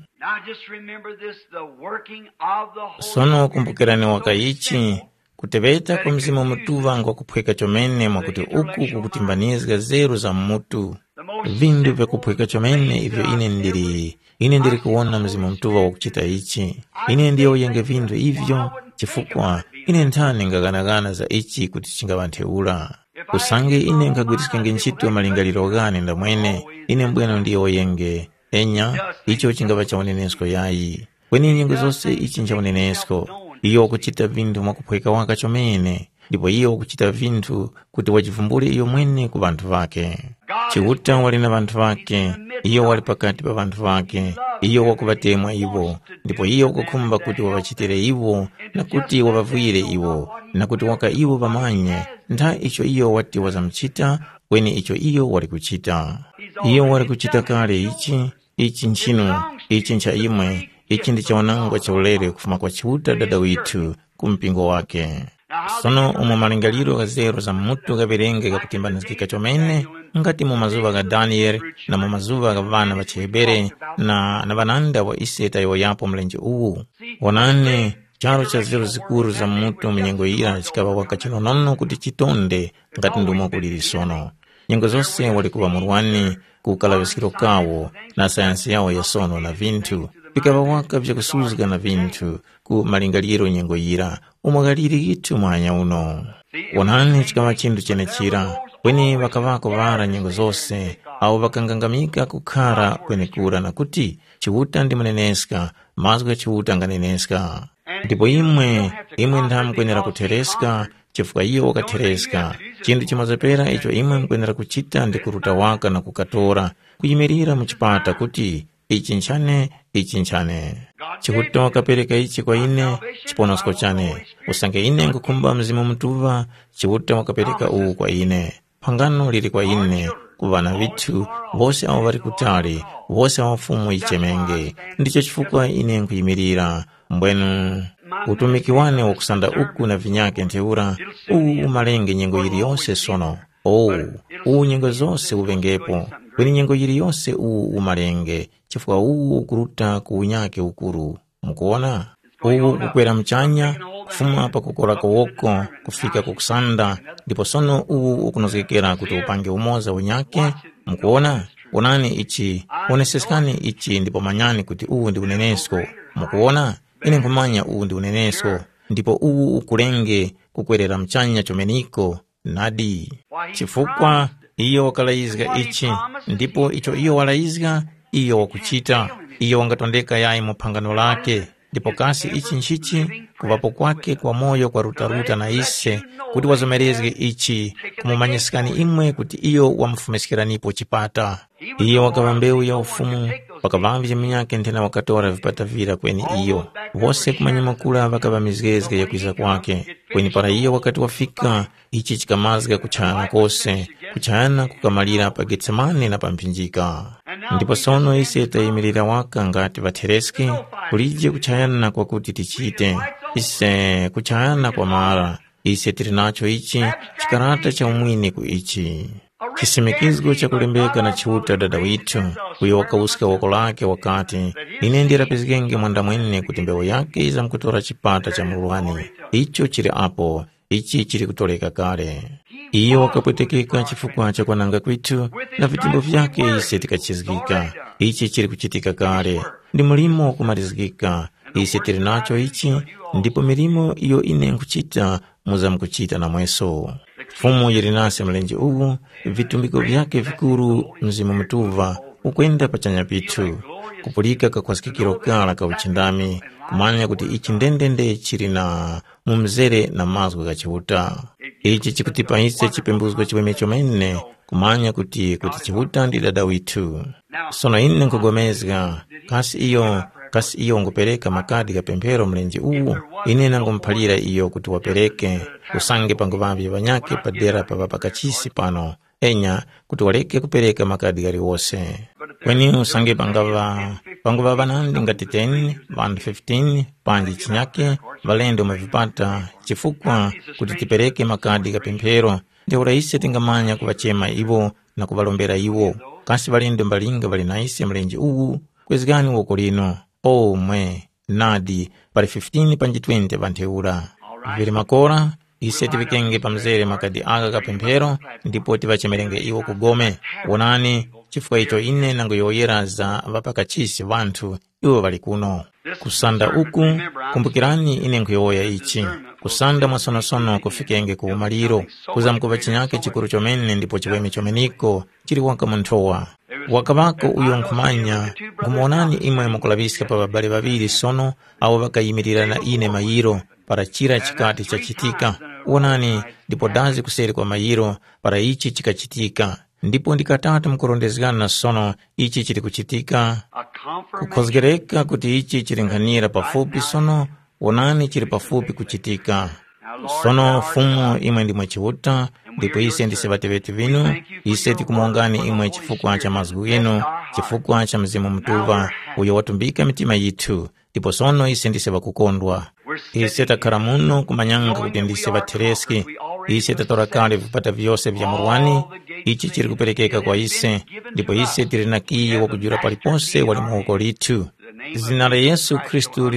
Sono kumbukirani wakayichi kuteveta kwa mzimu mutuva ngwa kuphweka chomene mwakuti uku kukutimbanizga zeru za mutu vindu vya kuphweka chomene ivyo ine ndiri kuona mzimu mutuva wakuchita ichi. Ine ndiyo yenge vindu ivyo chifukwa ine nthani ngaganagana za ichi kuti chingavantheula kusange ine nkagwirisikenge ntchito malingaliro gani ndamwene ine mbweno ndiyo yenge enya icho chingava cha unenesko yayi kweni nyengo zonse ichi ncha unenesko iyo kuchita vindu mwakuphweka waka chomene ndipo iyo kuchita vindu kuti wachivumbule iyo mwene ku vanthu vake. Chiuta wali na vanthu vake, iyo wali pakati pa vanthu vake, iyo wakuvatemwa iwo ndipo iyo kukhumba kuti wavachitire iwo na kuti wavavwire iwo na kuti waka iwo vamanye ntha icho iyo wati wazamchita kweni icho iyo wali kuchita. Iyo wali kuchita kale ichi nchino ichi ncha imwe ichi ndi chaonangwa cha ulere kufuma kwa chiuta dada witu kumpingo wake. Sono umu malingaliro ga zero za mutu gavirenge ga kutimbanizika chomene ngati mu mazuva ga Daniel na mu mazuva ga vana wa Chihebere na vananda wa iseta yoyapo mlenje uwu. Wonane charo cha zero zikuru za mutu mnyengo ira chikava waka chinonono kuti chitonde ngati ndumo kuliri sono. Nyengo zonse walikuwa murwani kukalavisikiro kawo na sayansi yao ya sono na vintu vikava waka vya kusuzika na vintu ku malingaliro nyengo ira umagaliri gitu mwanya uno. Wonani chikava chindu chene chira kweni vakavako vara nyengo zose au vakangangamika kukara kweni kura na kuti chiuta ndi muneneska mazga chiuta nganeneska ndipo imwe ndamu kwenera kutereska chifukwa iyo wakatereska chindu chimazepera icho imwe mkwenera kuchita ndi kuruta waka na kukatora kuyimirira muchipata kuti ichi nchane chihuta wakapereka ichi kwa ine chiponosko chane usange ine nkukumba mzimu mtuva chihuta wakapereka uwu kwa ine phangano lili kwa ine kuvana vitu vose awo vari kutali vose awafumu ichemenge ndicho chifukwa ine nkuyimirira mbwenu utumiki wane wakusanda uku na vinyake nteura uwu umalenge nyengo yiri yonse sono uwu nyengo zonse uvengepo kweni nyengo yiri yonse uwu umalenge chifukwa uwu ukuruta kuunyake ukuru mkuona uwu kukwera mchanya kufuma pa kukora kowoko kufika kukusanda ndipo sono uwu ukunozekera kuti upange umoza unyake mkuona Onani ichi, oneseskani ichi ndipo manyani kuti uwu ndi unenesko. Mukuona? Ine nkumanya uwu ndi unenesko. Ndipo uwu ukulenge kukwerera mchanya chomeniko. Nadi. Chifukwa iyo wakalaizga ichi, ndipo icho iyo walaizga, iyo wakuchita, iyo wangatondeka yayi muphangano lake. Ndipo kasi ichi nchichi, kuvapo kwake kwa moyo kwa rutaruta na ise, kuti wazomerezge ichi, kumumanyesikani imwe kuti iyo wamfumesikiranipo chipata. Iyo wakava mbeu ya ufumu, wakavambi jaminyake ntena wakatora vipata vira kweni iyo. Wose kumanyima kula wakava mizgezge ya kuiza kwake. Kweni para iyo wakati wafika, ichi chikamazga kuchana kose, kuchana kukamalira pa Getsemane na pampinjika. Ndipo sono ise tayimirira waka ngati vathereski, kulije kuchayana kwa kuti tichite, ise kuchayana kwa mara, ise tirinacho ichi, chikarata cha umwini ku ichi. Chisimikizgo cha kulembeka na chiuta dada witu, kuyo wakauska wako lake wakati, inendira pezgenge mwanda mwene kuti mbeo yake iza mkutora chipata cha murwani. Icho chiri apo, ichi chiri kutoleka kare. Iyo wakapwetekeka chifukwa cha kwananga kwitu, na vitimbo vyake ise tikachizgika. Ichi chiri kuchitika kare, ndi mulimo kumarizgika, ise tirinacho ichi, ndipo milimo iyo ine nkuchita, muza mkuchita na mweso. Fumu yirinase mlenji uwu, vitumbiko vyake vikuru mzimu mtuva, ukwenda pachanya pitu, kupulika kakwasikikiro kala ka uchindami, kumanya kuti ichi ndendende chiri na mumzere na mazgu kachihuta. Ichi chikutipa ise chipembuzgo chiwemecho mene, kumanya kuti chihuta ndi dada witu. Sono ine nkugomezga, kasi iyo ngupereka makadi ka pempero mlenji uwu, ine nangumpalira iyo kuti wapereke, usange panguvambi vanyake padera pakachisi pano, enya kuti waleke kupereka makadi gari wose. Kweni usange panguva vanandi ngati 10, vandu 15, panji chinyake, valendo mavipata, chifukwa kuti tipereke makadi ka pempero, ndi uraise tingamanya kuvachema iwo na kuvalombera iwo. Kasi valendo mbalinga valinaise mlenji uwu, kwezgani woko lino, mwe, nadi, pari 15 panji 20 vanteura. Vili makora, ise tivikenge pamzere makadi aga ka pempero, ndipo tivachemerenge iwo kugome. Wonani, chifukwa icho ine nangu yoyeraza vapakachisi vantu, iwo vali kuno. Kusanda uku, kumbukirani ine nkuyoya ichi. Kusanda mwasonosono kufikenge kuumaliro, kuza mkuva chinyake chikuru chomene ndipo chiweme chomeniko, chiri waka muntowa. Wakavako uyo nkumanya, ngumuonani imwe mukulabiska pa babale babili sono, au vakayimirira na ine mayiro, para chira chikati chachitika. Uonani, ndipo dazi kuseri kwa mayiro, para ichi chikachitika. Ndipo ndikatatu mkurondezgana na sono, ichi chiri kuchitika. Kukozgereka kuti ichi chiringanira pafupi sono, uonani chiri pafupi kuchitika. Sono fumu imwe ndimwe chihuta, ndipo ise ndise vateveti vinu, ise tikumuongani imwe chifukwa cha mazgu inu, chifukwa cha mzimu mtuva, uyo watumbika mitima yitu, ndipo sono ise ndise vakukondwa. Ise takara muno kumanyanga kuti ndise vathereski, ise tatora kale vipata vyose vya murwani, ichi chiri kuperekeka kwa ise, ndipo ise tirinakiye wakujura palipose wali muhoko litu. Zina la Yesu Kristu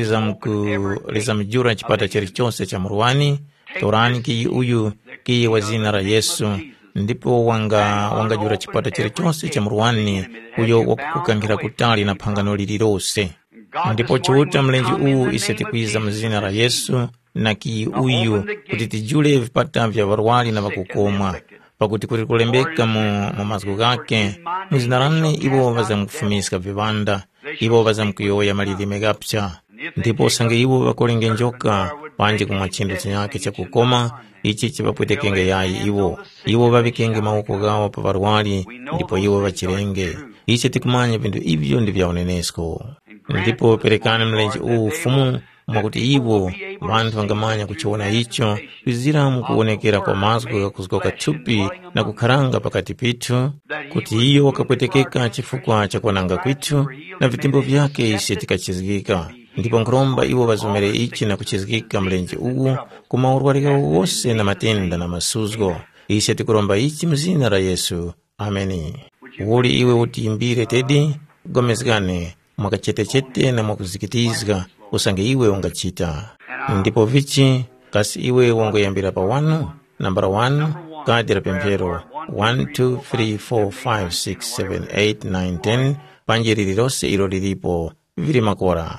lizamjura chipata chiri chose cha murwani, torani kiyi uyu, kiyi wa zina la Yesu, ndipo wangajura chipata chiri chose cha murwani, uyo wakukukangira kutali na pangano lilirose. Ndipo chihuta mlenji uwu ise tikwiza mzina la Yesu, na kiyi uyu, kuti tijule vipata vya varwali na vakukomwa, pakuti kuti kulembeka mu mazgu gake, muzina lane iwo vazamkufumiska vivanda, iwo vazamkuyoya malilime gapcha. Ndipo sange iwo vakolenge njoka, panje kumwa chindu chinyake cha kukoma, ichi chivapwetekenge yayi iwo vavikenge mauko gawo pa varwali, ndipo iwo vachirenge. Ichi tikumanya vindu ivyo ndi vya unenesko. Ndipo perekane mlenji ufumu, mwakuti iwo vantu vangamanya kuchiona icho, kwizira mukuonekera kwa mazgu kakuzgoka tupi na kukharanga pakati pitu, kuti iyo wakapwetekeka chifukwa cha kwananga kwitu, na vitimbo vyake ise tikachizgika. Ndipo nkromba iwo vazomere ichi na kuchizgika mlenji uwu, kumaurwarika wose na matenda na masuzgo. Ise tikuromba ichi mzina la Yesu. Ameni. Wuli iwe utiimbire tedi, gomezgane, mwakachete na mwakuzikitizga, usange iwe ungachita. Ndipo vichi, kasi iwe wangoyambira pa 1, nambara 1, kadi la pempero, 1, 2, 3, 4, 5, 6, 7, 8, 9, 10 panji lililonse ilo lilipo vilimakora.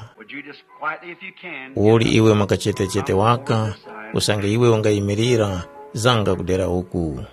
Uli iwe makachetechete waka usange iwe ungayimirira zanga kudera uku.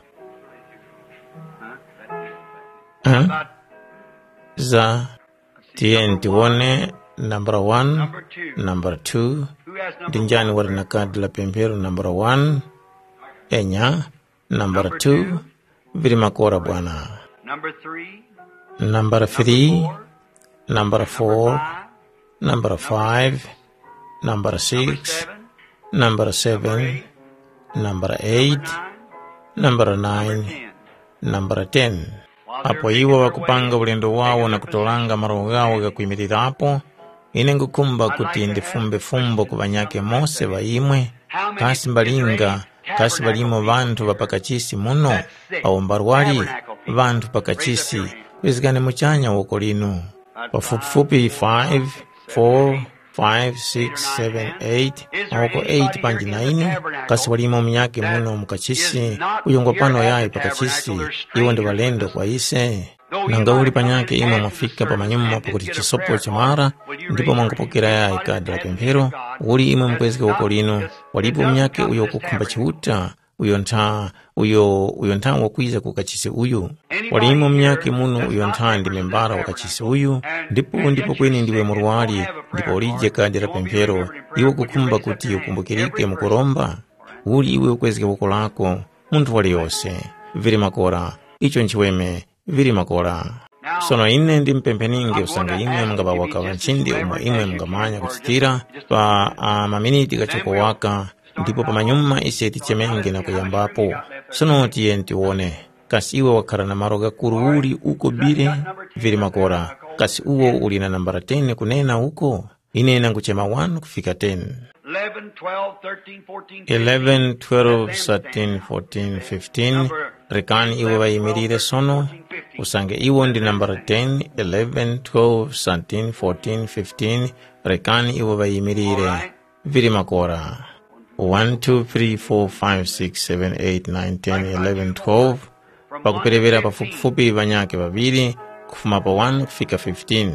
Za tione number 1, number 2 dinjani wala na kadi la pembero number 1 enya number 2 vilimakora bwana. Number 3, number 4, number 5, number 6, number 7, number 8, number 9, number 10. Apo iwo wakupanga ulendo wao na kutolanga maroho gao ga kuimirira hapo, ine ngukumba kuti ndifumbe fumbo kubanyake mose baimwe kasi mbalinga kasi balimo bantu bapakachisi muno au mbarwali bantu pakachisi wizigane muchanya woko lino pafupifupi 5, 4, 5, 6, 7, 8 woko 8 panji 9 kasi walimo mnyake muno mkachisi uyongo pano yai pakachisi iwo ndi walendo kwa ise nanga uli panyake imwe mafika pa manyuma pakuti chisopo chamara ndipo mwangopokera yai kadi la pemphero uli imwe mkwezike woko lino walipo mnyake uyo kukumba chiuta uyo ntha wakwiza kukachisi uyu walimo mnyake muno uyo ntha ndi membara wakachisi uyu ndipo kweni ndiwe murwali ndipo ulije kadi la pemphero iwe kukumba kuti ukumbukirike mukuromba uli iwe ukwezike woko lako muntu wali yose vilimakora icho nchiweme vilimakora. Sono ine ndi mpempeninge usange imwe mngaba waka wanchindi umwe imwe mngamanya kuchitira pa maminiti kachoko waka ndipo pa manyuma ise tichemenge na kuyambapo. Sono tiye ntiwone kasi iwe wakara na maroga kuru uli uko bire vilimakora kasi uwo uli na nambara 10 kunena uko ine nanguchema 1 kufika 10. 11, 12, 13, 14, 15 rekani iwe wayimirire sono usange iwo ndi nambara 10, 11, 12, 13, 14, 15 rekani iwe wayimirire vilimakora 1, 2, 3, 4, 5, 6, 7, 8, 9, 10, 11, 12 pakuperevera pafupifupi banyake babiri kufuma pa 1 kufika 15.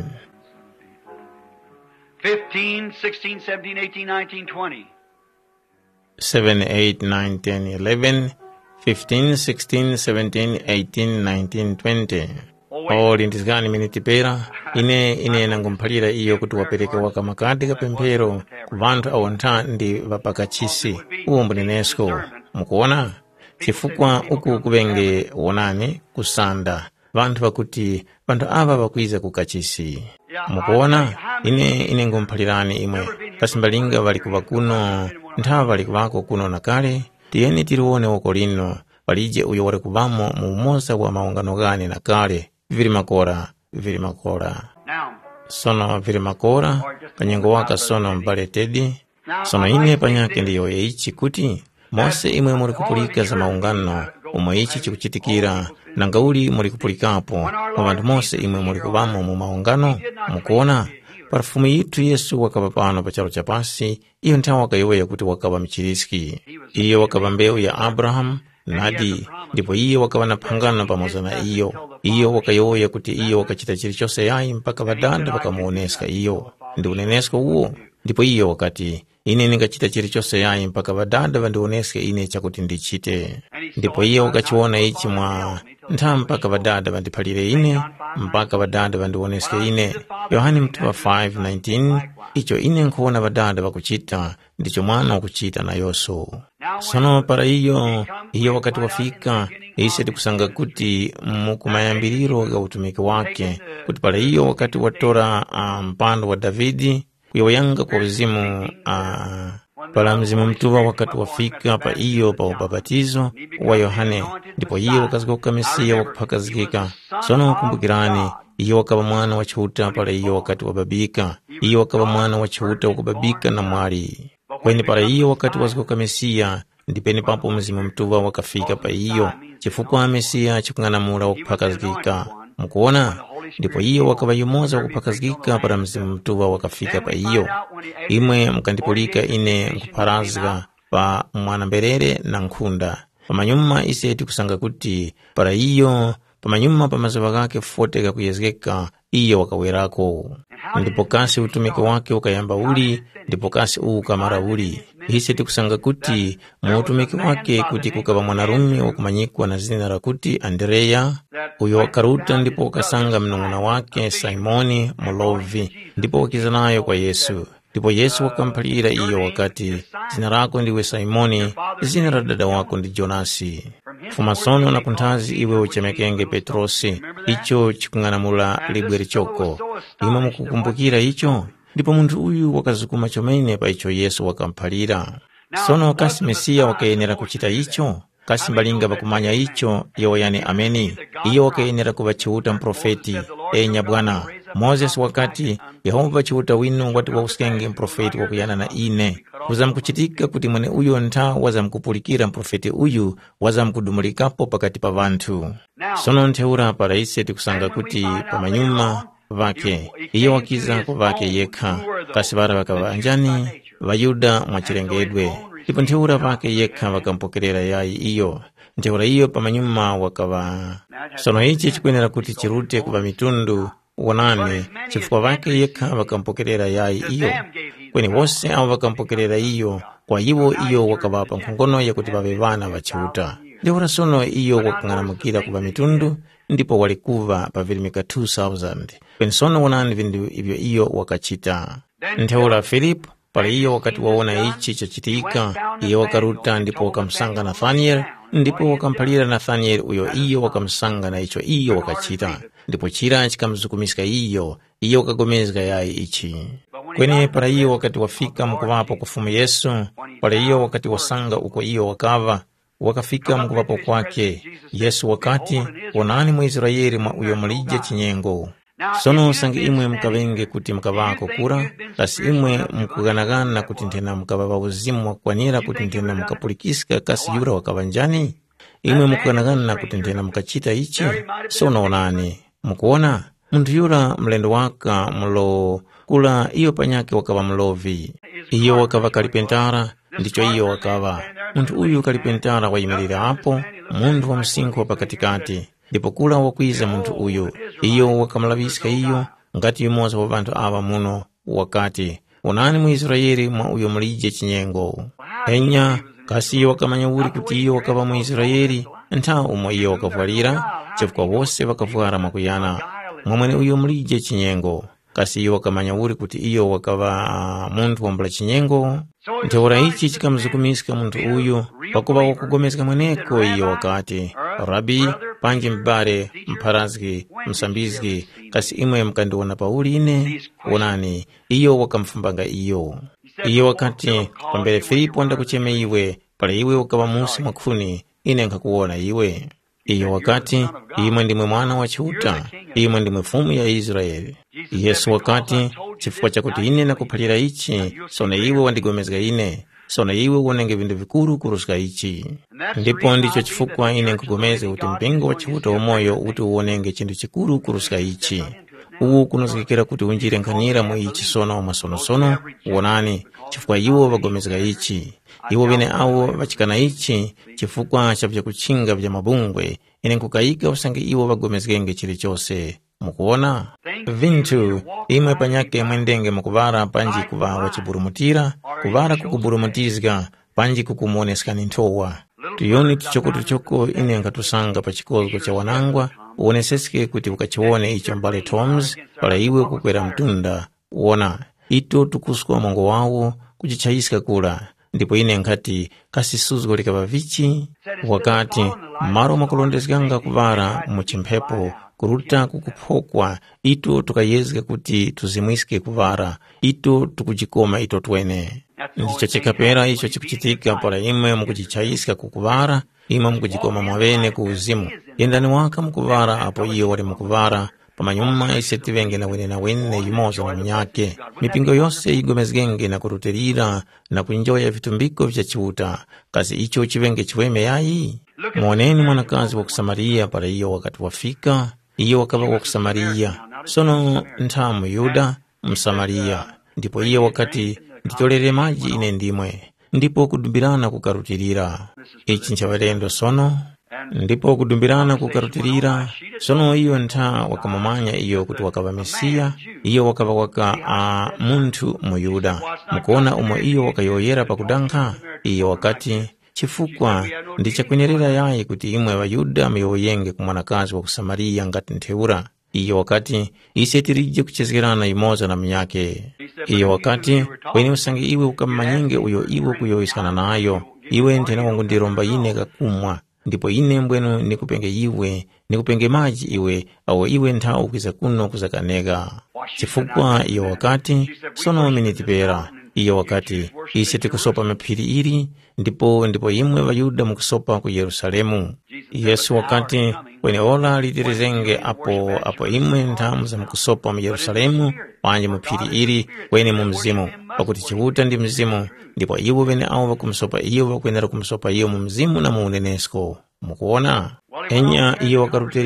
15, 16, 17, 18, 19, 20. 7, 8, 9, 10, 11, 15, 16, 17, 18, 19, 20. Oli ndizgani minitipera ine nangumphalira iyo kuti wapereke waka makadi kapemphero ku vanthu awontha ndi vapakachisi uwombo nenesko mukuona chifukwa uku kuvenge wonani kusanda vanthu vakuti vanthu ava vakwiza kukachisi mukuona ine ngumphalirani imwe pasimbalinga vali kuva kuno nthawa vali kuvako kuno na kale tiyeni tiliwone woko lino valije uyo wali kuvamo mu umoza wa maungano gani na kale vilimakora sono vilimakora kanyengo waka sono mbale tedi sono ine panyake ndiyo eichi kuti mose imwe muri kupulika za maungano umwe ichi chikuchitikira nanga uli muri kupulikapo mu bantu mose imwe muri kuvamo mu maungano mukuona parafumu yitu yesu wakava pano pa chalo chapasi iyo nthawi wakayoweya kuti wakava mchiriski iyo wakava mbewu ya abrahamu nadi ndipo iyo wakava na phangano pamoza na iyo wakayoweya kuti iyo wakachita chilichonse yayi mpaka vadanda vakamuoneska iyo ndi unenesko uwo ndipo iyo wakati ine ningachita chilichonse yayi mpaka vadanda vandioneske ine chakuti ndichite ndipo iyo wakachiona ichi mwa nthawi mpaka vadanda vandiphalire ine mpaka vadanda vandioneske ine Yohani mtuwa 5:19 icho ine nkuona vadanda vakuchita ndicho mwana wakuchita na yoso sono para iyo wakati wafika ise tikusanga kuti mukumayambiriro ga utumiki wake kuti para iyo wakati watora mpando wa Davidi kuyoyanga kwa uzimu pala mzimu mtuwa wakati wafika pa iyo pa ubabatizo wa Yohane ndipo iyo wakazikuka Mesiya wakuphakazikika sono kumbukirani iyo wakaba mwana wachihuta pala iyo wakati wababika iyo wakaba mwana wachihuta wakubabika na mwali kweni pala iyo wakati wazikuka Mesiya ndipeni papo mzimu mtuwa wakafika pa iyo chifukwa Mesiya chikung'anamula wakuphakazikika mukuona ndipo iyo wakaba yumoza wakuphakazikika para mzimu mtuwa wakafika pa iyo imwe mkandipulika ine nkupharazga pa mwana mberere na nkhunda pamanyuma ise tikusanga kuti para iyo pamanyuma pamazuva kake 40 kakuyezekeka iyo wakawerako. Ndipo kasi utumiki wake ukayamba uli, ndipo kasi ukamara uli. Ise tikusanga kuti muutumiki wake kuti kukaba mwanarume wakumanyikwa na zina la kuti Andrea, uyo wakaruta ndipo wakasanga mnong'ona wake Simoni Mulovi, ndipo wakiza nayo kwa Yesu. Ndipo Yesu wakampalira iyo wakati, zina lako ndiwe Simoni, zina la dada wako ndi Jonasi. Fumasono na kuntazi iwe uchemekenge Petrosi, icho chikung'anamula libwe lichoko. Ima mukukumbukira icho? Ndipo muntu uyu wakazukuma chomene pa icho Yesu wakampalira. Sono kasi Mesia wakayenera kuchita icho? Kasi mbalinga bakumanya icho yawayani ameni. Iyo wakayenera kubachiuta mprofeti, enya Bwana. Moses wakati Yehova chiuta winu wati wakusikenge mprofeti wakuyana na ine. Kuzamkuchitika kuti mwene uyo nta wazamkupulikira mprofeti uyu wazamkudumulikapo pakati pa vantu. Sono nteura para ise tikusanga kuti pamanyuma vake iyo wakiza kwa vake yekha, kasi vara wakavanjani vayuda mwachirengedwe. Ndipo nteura vake yekha wakampokerera yayi iyo. Nteura iyo pamanyuma wakava. Sono ichi chikuenera kuti chirute kuva mitundu wonane chifukwa vake yekha wakampokerera yayi iyo. Kweni wose awo wakampokerera iyo, kwa iwo iyo wakavapa nkhongono ya kuti vabe vana vachiuta. Ndeura sono iyo wakang'anamukira kuva mitundu, ndipo walikuva pavilimika 2000. Kweni sono wonani vindu ibyo iyo wakachita. Nteura Filipo pala iyo wakati waona ichi chachitika, iyo wakaruta ndipo wakamsanga Nathaniel, ndipo wakampalira Nathaniel uyo iyo wakamsanga na icho iyo wakachita. Ndipo chira chikamzukumisika iyo wakagomezga yayi ichi. Kweni para iyo wakati wafika mkuvapo kufumu Yesu, pala iyo wakati wasanga uko iyo wakafika mkuvapo kwake Yesu wakati wonani Mwisraeli mwa uyo mulije chinyengo. Sono sangi imwe mkavenge kuti mkavako kura, kasi imwe mkuganagana kuti ntena mkavava uzimu wakwanira kuti ntena mkapulikisika kasi yura wakavanjani. Imwe mkuganagana kuti ntena mkachita ichi. Sono onani mkuona muntu yura mlendo waka mlo kula iyo panyake wakava Mulovi, iyo wakava kalipentara, ndicho iyo wakava. Muntu uyu kalipentara wayimirira hapo, mundu wa msinko wa pakatikati. Ndipo kula wakwiza muntu uyu, iyo wakamlavisika iyo, ngati yumoza wa vantu ava muno wakati, onani Mwisraeli mwa uyo mulije chinyengo. Enya, kasi iyo wakamanya uri kuti iyo wakava Mwisraeli, nta umo iyo wakavualira, chifukwa wose wakavuara makuyana, mwamwene uyo mulije chinyengo. Kasi iyo wakamanya uri kuti iyo wakava muntu wambula chinyengo. Nteura ichi chikamzukumisika muntu uyu, pakuva wakugomezeka mweneko iyo wakati, Rabi, panji mbare, mparazgi, msambizgi, kasi imwe mkandiona pauli ine, onani, iyo wakamfumbanga iyo. Iyo wakati, pambele Filipo anda kucheme iwe, pala iwe wakava musi mwakuni, ine nkakuona iwe. Iyo wakati, imwe ndimwe mwana wa chiuta, imwe ndimwe fumu ya Israeli. Yesu wakati, chifukwa chakuti ine nakupalira ichi, sona iwe wandigomezga ine, sona iwe wonenge vindu vikuru kurusika ichi. Ndipo ndicho chifukwa ine nkugomeze uti mpingo wa chiuta umoyo uti uwonenge chindu chikuru kurusika ichi. Uwu kunozikikira kuti unjire nkhanira mu ichi sona umasonosono, uonani, chifukwa iwo wagomezga ichi. Iwo bene awo wachikana ichi, chifukwa chabja kuchinga vya mabungwe, ine nkukayika usange iwo wagomezgenge chili chose. Mukuona? Vintu, imwe panyake mwendenge mukuvara panji kuva wachiburumutira, kuvara kukuburumutizga, panji kukumoneska nintowa. Tuyoni tuchoko ine ngatusanga pachikozgo cha wanangwa, uoneseske kuti ukachiwone icho mbale Toms, pala iwe kukwera mtunda, uona, ito tukusukwa mongo wawo, kuchichayiska kula. Ndipo ine nkati kasi suzgo likava vichi, wakati maro makulondezganga kuvara muchimphepo, kuruta kukupokwa, ito tukayezga kuti tuzimwiske kuvara, ito tukujikoma ito twene. Ndicho chikapera icho chikuchitika pala imwe mukuchichayiska kukuvara, imwe mukujikoma mwavene kuuzimu. Yendani waka mukuvara apo iyo wali mukuvara, pamanyuma isetivenge na wene yumoza na mnyake. Mipingo yose igomezgenge na kurutirira na kuinjoya vitumbiko vya chiuta, kasi icho chivenge chiweme yayi. Mwoneni mwanakazi wa kusamaria pala iyo wakati wafika, iyo wakava wa kusamaria, sono ntamu Yuda, msamaria. Ndipo iyo wakati nditolere maji ine ndimwe. ndipo kudumbirana kukarutirira. Ichi nchabadendo sono ndipo kudumbirana kukarutirira sono iyo ntha wakamamanya iyo kuti wakava Mesiya, iyo wakava waka a munthu muyuda. Mukuona umo iyo wakayoyera pakudankha iyo wakati chifukwa ndi chakwenerera yayi kuti imwe Vayuda miyoyenge kumwanakazi wa kusamariya ngati ntheura. Iyo wakati ise tirije kuchezerana imoza na mnyake. Iyo wakati kweni usangi iwe ukamanyenge uyo iwe kuyoiskana nayo, iwe ntena wangu ndiromba ine kakumwa, ndipo ine mbwenu nikupenge iwe, nikupenge maji iwe, awo iwe ntha ukiza kuno kuzakanega. Chifukwa iyo wakati sono minitipera. Iyo wakati ise tikusopa maphiri iri, ndipo imwe Vayuda mukusopa ku Yerusalemu. Yesu wakati kweni ola litirizenge apo imwe ntha muza mukusopa mu Yerusalemu panje maphiri iri kweni mu mzimu, pakuti chiwuta ndi mzimu, ndipo iwo bene awo bakumusopa iyo bakwenera kumusopa iyo mu mzimu na mu unenesko. Mukuona? Enya iyo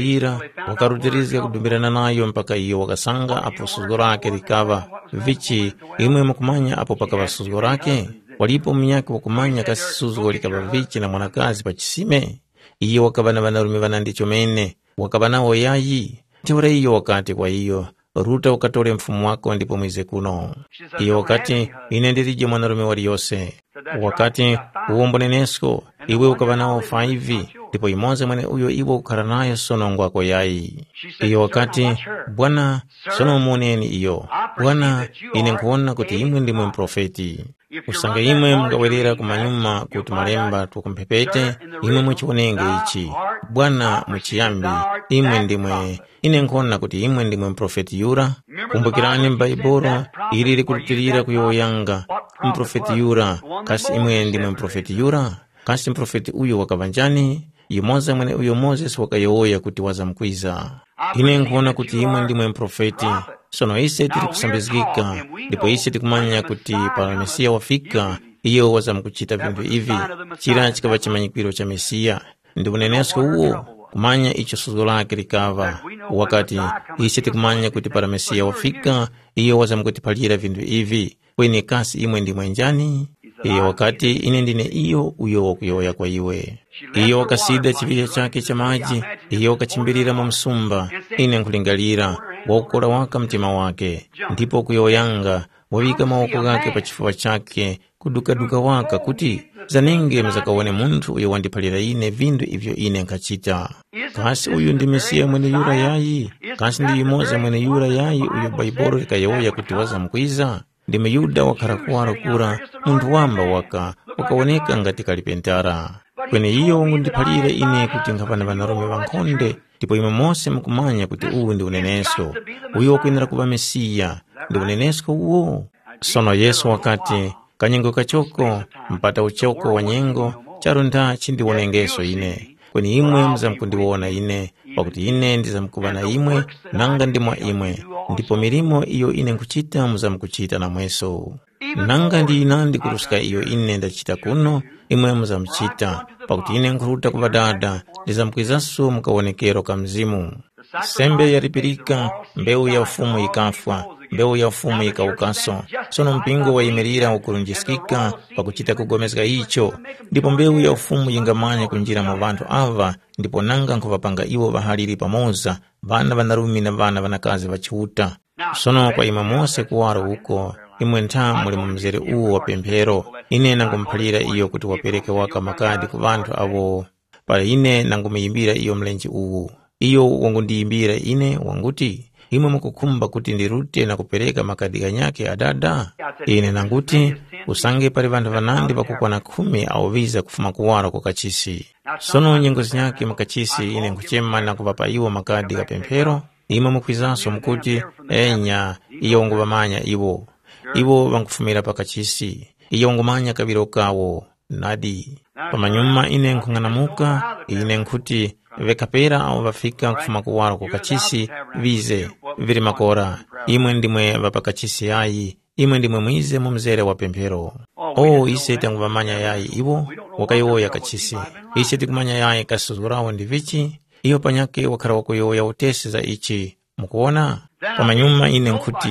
wakarutirira kudumbirana nayo mpaka iyo wakasanga apo suzgo lake likava vichi. Imwe mukumanya apo pakava suzgo lake, walipo mnyake wakumanya kasi suzgo likava vichi na mwanakazi pachisime. Iyo wakabana banarume banandicho mene, wakabana oyayi. Teura iyo wakati kwa iyo ruta ukatole mfumu wako ndipo mwize kuno. Iyo wakati inendirije mwanarume wali yose. Wakati uombonenesko iwe ukabanao 5 ndipo imoze mwene uyo iwe ukaranayo sono ngwako yayi. Iyo wakati Bwana sono muoneni iyo. Bwana ine nkuona kuti imwe ndimwe mprofeti. Usanga imwe mgawelera kumanyuma kuti malemba tukumpepete, imwe muchionenge ichi. Bwana muchiyambi imwe ndimwe. Ine nkuona kuti imwe ndimwe mprofeti yura. Kumbukirani m'Baibolo ili likurutirira kuyoyanga mprofeti yura. Kasi imwe ndimwe mprofeti yura. Kasi mprofeti uyo wakabanjani, yumoza mwene uyo Moses wakayoya kuti wazamkwiza. Ine nkuona kuti imwe ndimwe mprofeti. Sono ise tiri kusambizgika, ndipo ise tikumanya kuti pa Mesiya wafika, iyo wazamkuchita vindu ivi. Chira chikava chimanyikiro cha Mesiya. Ndi unenesko uo, kumanya icho suzgo lake likava. Wakati ise tikumanya kuti para Mesiya wafika, iyo wazamkutipalira vindu ivi. Kweni kasi imwe ndimwe njani? Iyo wakati ine ndine iyo uyo wakuyoya kwa iwe. Iyo wakasida chipilya chake cha maji, iyo wakachimbirira mumsumba, ine nkulingalira, wakukola waka mtima wake, ndipo kuyoyanga, wawika mawoko gake pa chifuwa chake, kuduka waka kuti, zanenge mzakawone muntu uyo wandipalira ine vindu ivyo ine nkachita. Kasi uyu ndi Mesiya mwene yura yayi, kasi ndi yumoza mwene yura yayi uyo Baibolo likayoya kuti wazamkwiza. Ndi Myuda wakarakuwara kura, muntu wamba wakawoneka ngati kalipentara. Kweni iyo ngundipalire ine kuti ngapana banarume bankonde, ndipo imwe mose mukumanya kuti uwu ndi unenesko. Uyo wakwenera kuba Mesiya, ndi unenesko uwo. Sono Yesu wakati, kanyengo kachoko, mpata uchoko wa nyengo, charunda chindiwonengeso ine. Kweni imwe mzamkundiwona ine, pakuti ine ndizamkubana imwe, nanga ndimwa imwe. Ndipo milimo iyo ine nkuchita muzamkuchita na mweso. Nanga ndi inandi kuruska iyo ine ndachita kuno, imwe muzamchita, pakuti ine nkuruta kubadada, ndizamkwizaso mukawonekero kamzimu. Sembe yaripirika, mbeu ya ufumu ikafwa, mbeu ya ufumu ikaukaso. Sono mpingo wayimirira ukurunjisikika, pakuchita kugomezga icho. Ndipo mbeu ya ufumu yingamanya kunjira mu bantu ava, ndipo nanga nkuvapanga iwo bahaliri pamoza, bana banarumi na bana banakazi bachiuta. Sono kwa ima Mose kuwaro uko, imwe ntha muli mumzere uwo wa pemphero, ine nangumphalira iyo kuti wapereke waka makadi ku bantu avo. Para ine nangumiyimbira iyo mlenji uwu. Iyo wangundiyimbira ine wanguti, imwe mukukhumba kuti ndirute na kupereka makadi ganyake adada. Ine nanguti, usange pali bantu vanandi pakukwana 10 au viza kufuma kuwara kwa kachisi. Sono nyengozi nyake makachisi ine nkuchema na kupapa iwo makadi ga pemphero. Imwe mukwizaso mkuti, enya, iyo ngubamanya iwo. Iwo vankufumira pakachisi. Iyo ngumanya kabiro kawo, nadi. Pamanyuma ine nkunganamuka, ine nkuti, vekapera au vafika kufuma kuwara kwa kachisi, vize, viri makora. Imwe ndimwe vapakachisi yayi, imwe ndimwe mwize mumzere wa pemphero. Ise tanguvamanya yayi iwo, wakayoya kachisi. Ise tikumanya yayi kasuzurawo ndivichi, iyo panyake wakara wakuyoya utesi za ichi. Mukuona? Pamanyuma ine nkuti,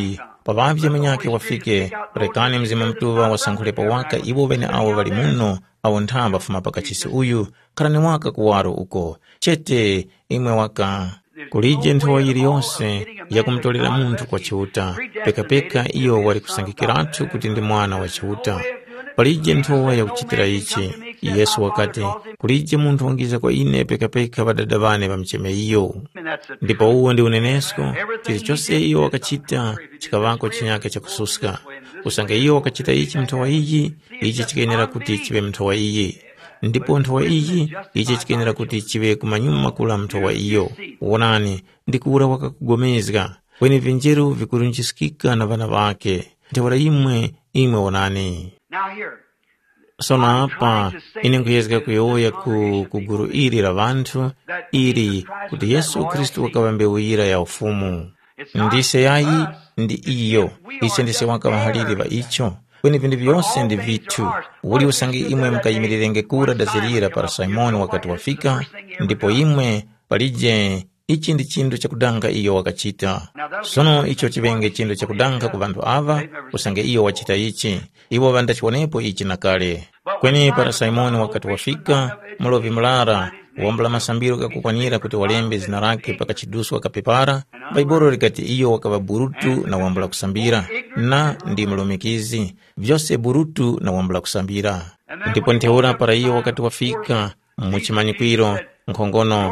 pavavye mwenyake wafike rekani mzima mtuva wasankhulepa waka iwo bene awo bali muno awo nthamba fuma pakachisi uyu khalani waka kuwaro uko chete imwe waka kulije nthowa iliyonse yakumtolera munthu kwa chiuta pekapeka iyo wali kusangikiratu kuti ndi mwana wa chiuta palije nthowa yakuchitira ichi Yesu wakati kulije munthu wangiza kwa ine pekapeka badada bane bamcheme iyo ndipo uwo ndi unenesko chilichonse iyo wakachita chikavako chinyake chakususka usange iyo wakachita ichi mthowa iyi ichi chikayenera kuti chibe mthowa iyi ndipo nthowa iyi ichi chikayenera kuti chibe kumanyuma kula mthowa iyo wonani ndikura wakakugomezga kweni vinjeru vikulunjisikika na vana vake ntewala imwe wonani. Sona apa ine nkuyezeka kuyoya ku guru ili la vanthu ili kuti Yesu Kristu wakavambe uyira ya ufumu ndise yayi ndi iyo ise ndise wakavahalili va icho kweni vindu vyonse ndi vithu uli usangi imwe mkayimirire kura dazilira para Simoni wakati wafika ndipo imwe palije ichi ndi chindu chakudanga iyo wakachita. Sono icho chivenge chindu chakudanga ku vanthu ava usange iyo wachita ichi iwo vandachionepo ichi nakale kweni para Simoni wakati wafika mulovi mlara wambula masambiro kakukwanira kuti walembe zina lake pakachidusu wakapepara Baibolo likati iyo wakava burutu na wambula kusambira na ndi mlumikizi vyose burutu na wambula kusambira ndipo nteura para iyo wakati wafika muchimanyikwiro nkhongono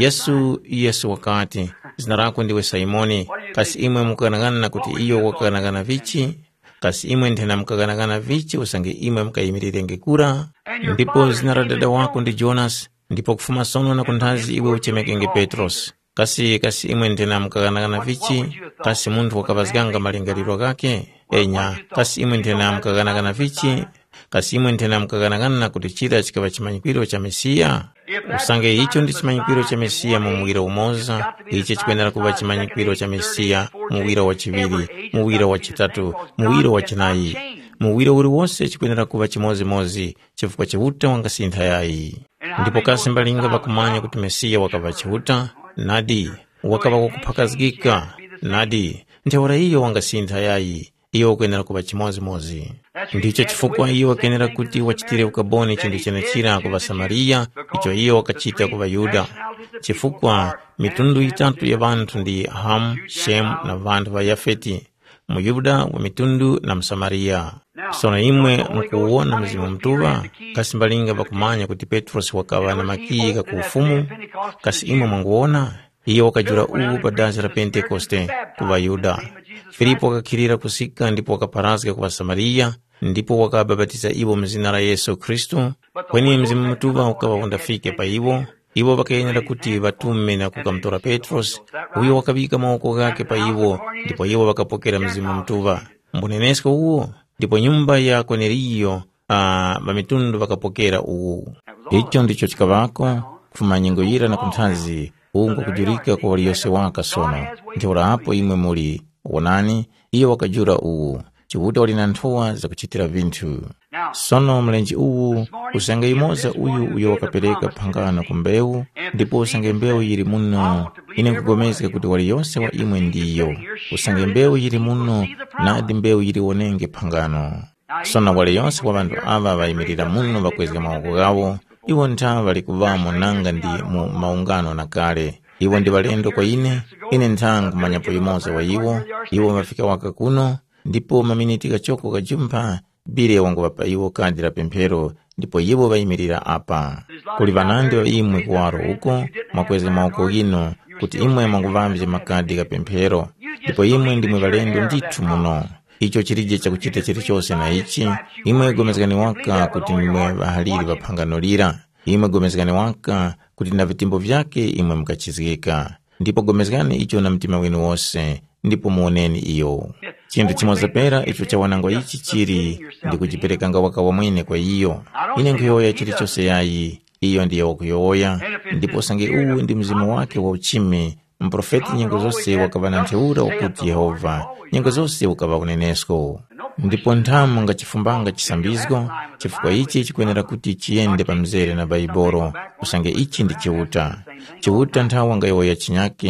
Yesu wakati zina lako ndiwe Simoni kasi imwe mukanagana kuti iyo wakanagana vichi kasi imwe nthena mukanagana vichi usange imwe mukayimirire ngekura ndipo zina la dada wako ndi Jonas ndipo kufuma sono na kunthazi iwe uchemekenge Petros kasi imwe nthena mukanagana vichi kasi munthu wakavazikanga malingaliro kake enya kasi imwe nthena mukanagana vichi kasi imwe nthena mukanagana kuti chira chikava chimanyikwiro cha Mesiya usange icho ndi chimanyikwiro cha Mesiya muwira umoza ichi chikuyenera kuva chimanyikwiro cha Mesiya muwira wachiviri muwira wachitatu muwira wachinayi muwira uli wonse chikuyenera kuva chimozimozi chifukwa chiuta wangasintha yayi ndipo kasi mbalinga vakumanya kuti Mesiya wakava chiuta nadi wakava kukuphakazikika nadi nthewala iyo wangasintha yayi iyo ukuyenera kuva chimozimozi ndicho chifukwa iyo wakenera kuti wachitire ukaboni chindu chenechira kuva Samariya icho iyo wakachita kuva Yuda chifukwa mitundu itatu ya vanthu ndi Ham, Shem na vanthu va Yafeti muyuda wa mitundu na msamariya. Sono imwe mkuuona mzimu mtuva kasi mbalinga vakumanya kuti Petros wakava na makiyi kakuufumu kasi imwe mwanguona iyo wakajura uwu pa dazi la Pentekoste kuva Yuda. Filipo wakakirira kusika ndipo wakaparazika kuva Samariya ndipo wakababatiza iwo mzina la Yesu Kristu kweni mzimu mtuva ukava undafike pa iwo wakayenera kuti vatume na kukamtora Petros uyo wakavika maoko gake pa iwo ndipo iwo wakapokera mzimu mtuva mbunenesko uwo ndipo nyumba ya Korneliyo vamitundu wakapokera uwu. Icho ndicho chikavako kufuma nyengo yira na kunthazi ungo kujurika kwa waliyose waka sono ntiwala hapo imwe muli wonani iyo wakajura uwu chivuta wali na nthowa za kuchitira vinthu. Sono mlenji uwu usange imoza uyo wakapereka phangano kumbewu ndipo usange mbewu yiri muno ine kugomezeka kuti waliyonse wa imwe ndiyo usange mbewu yiri muno nadi mbewu yiri wonenge phangano. Sono waliyonse wa vantu ava vayimirira muno vakwezeka maoko gawo iwo ntha vali kuvamo nanga ndi mu maungano na kale iwo ndi valendo kwa ine ntha kumanyapo imoza wa iwo vafika waka kuno ndipo maminiti kachoko kajumpa bile wangu wapa iwo kadi la pemphero ndipo iwo vayimirira apa kuli vanande wa imwe kuwaro uko mwakweze maoko gino kuti imwe mwanguvamvye makadi ka pemphero ndipo imwe ndimwe valendo ndithu muno. Icho chilije chakuchita chilichonse na ichi imwe gomezekani waka kuti nimwe vahalili vaphangano lira imwe gomezekani waka kuti na vitimbo vyake imwe mkachizikika ndipo gomezekani icho na mtima wenu wose ndipo muoneni iyo. Chindu chimoza pera icho cha wanangwa ichi chiri ndi kujiperekanga waka wamwene kwa iyo ine nkuyoya chilichonse yayi iyo ndiye wakuyoya ndipo sange uwu ndi mzimu wake wa uchimi mprofeti nyengo zose wakavana nteura wakuti Yehova nyengo zose wakava unenesko ndipo nthamu nga chifumbanga chisambizgo chifukwa ichi chikuyenera kuti chiyende pa mzere na Baibolo usange ichi ndi chiuta nthawa nga yoya chinyake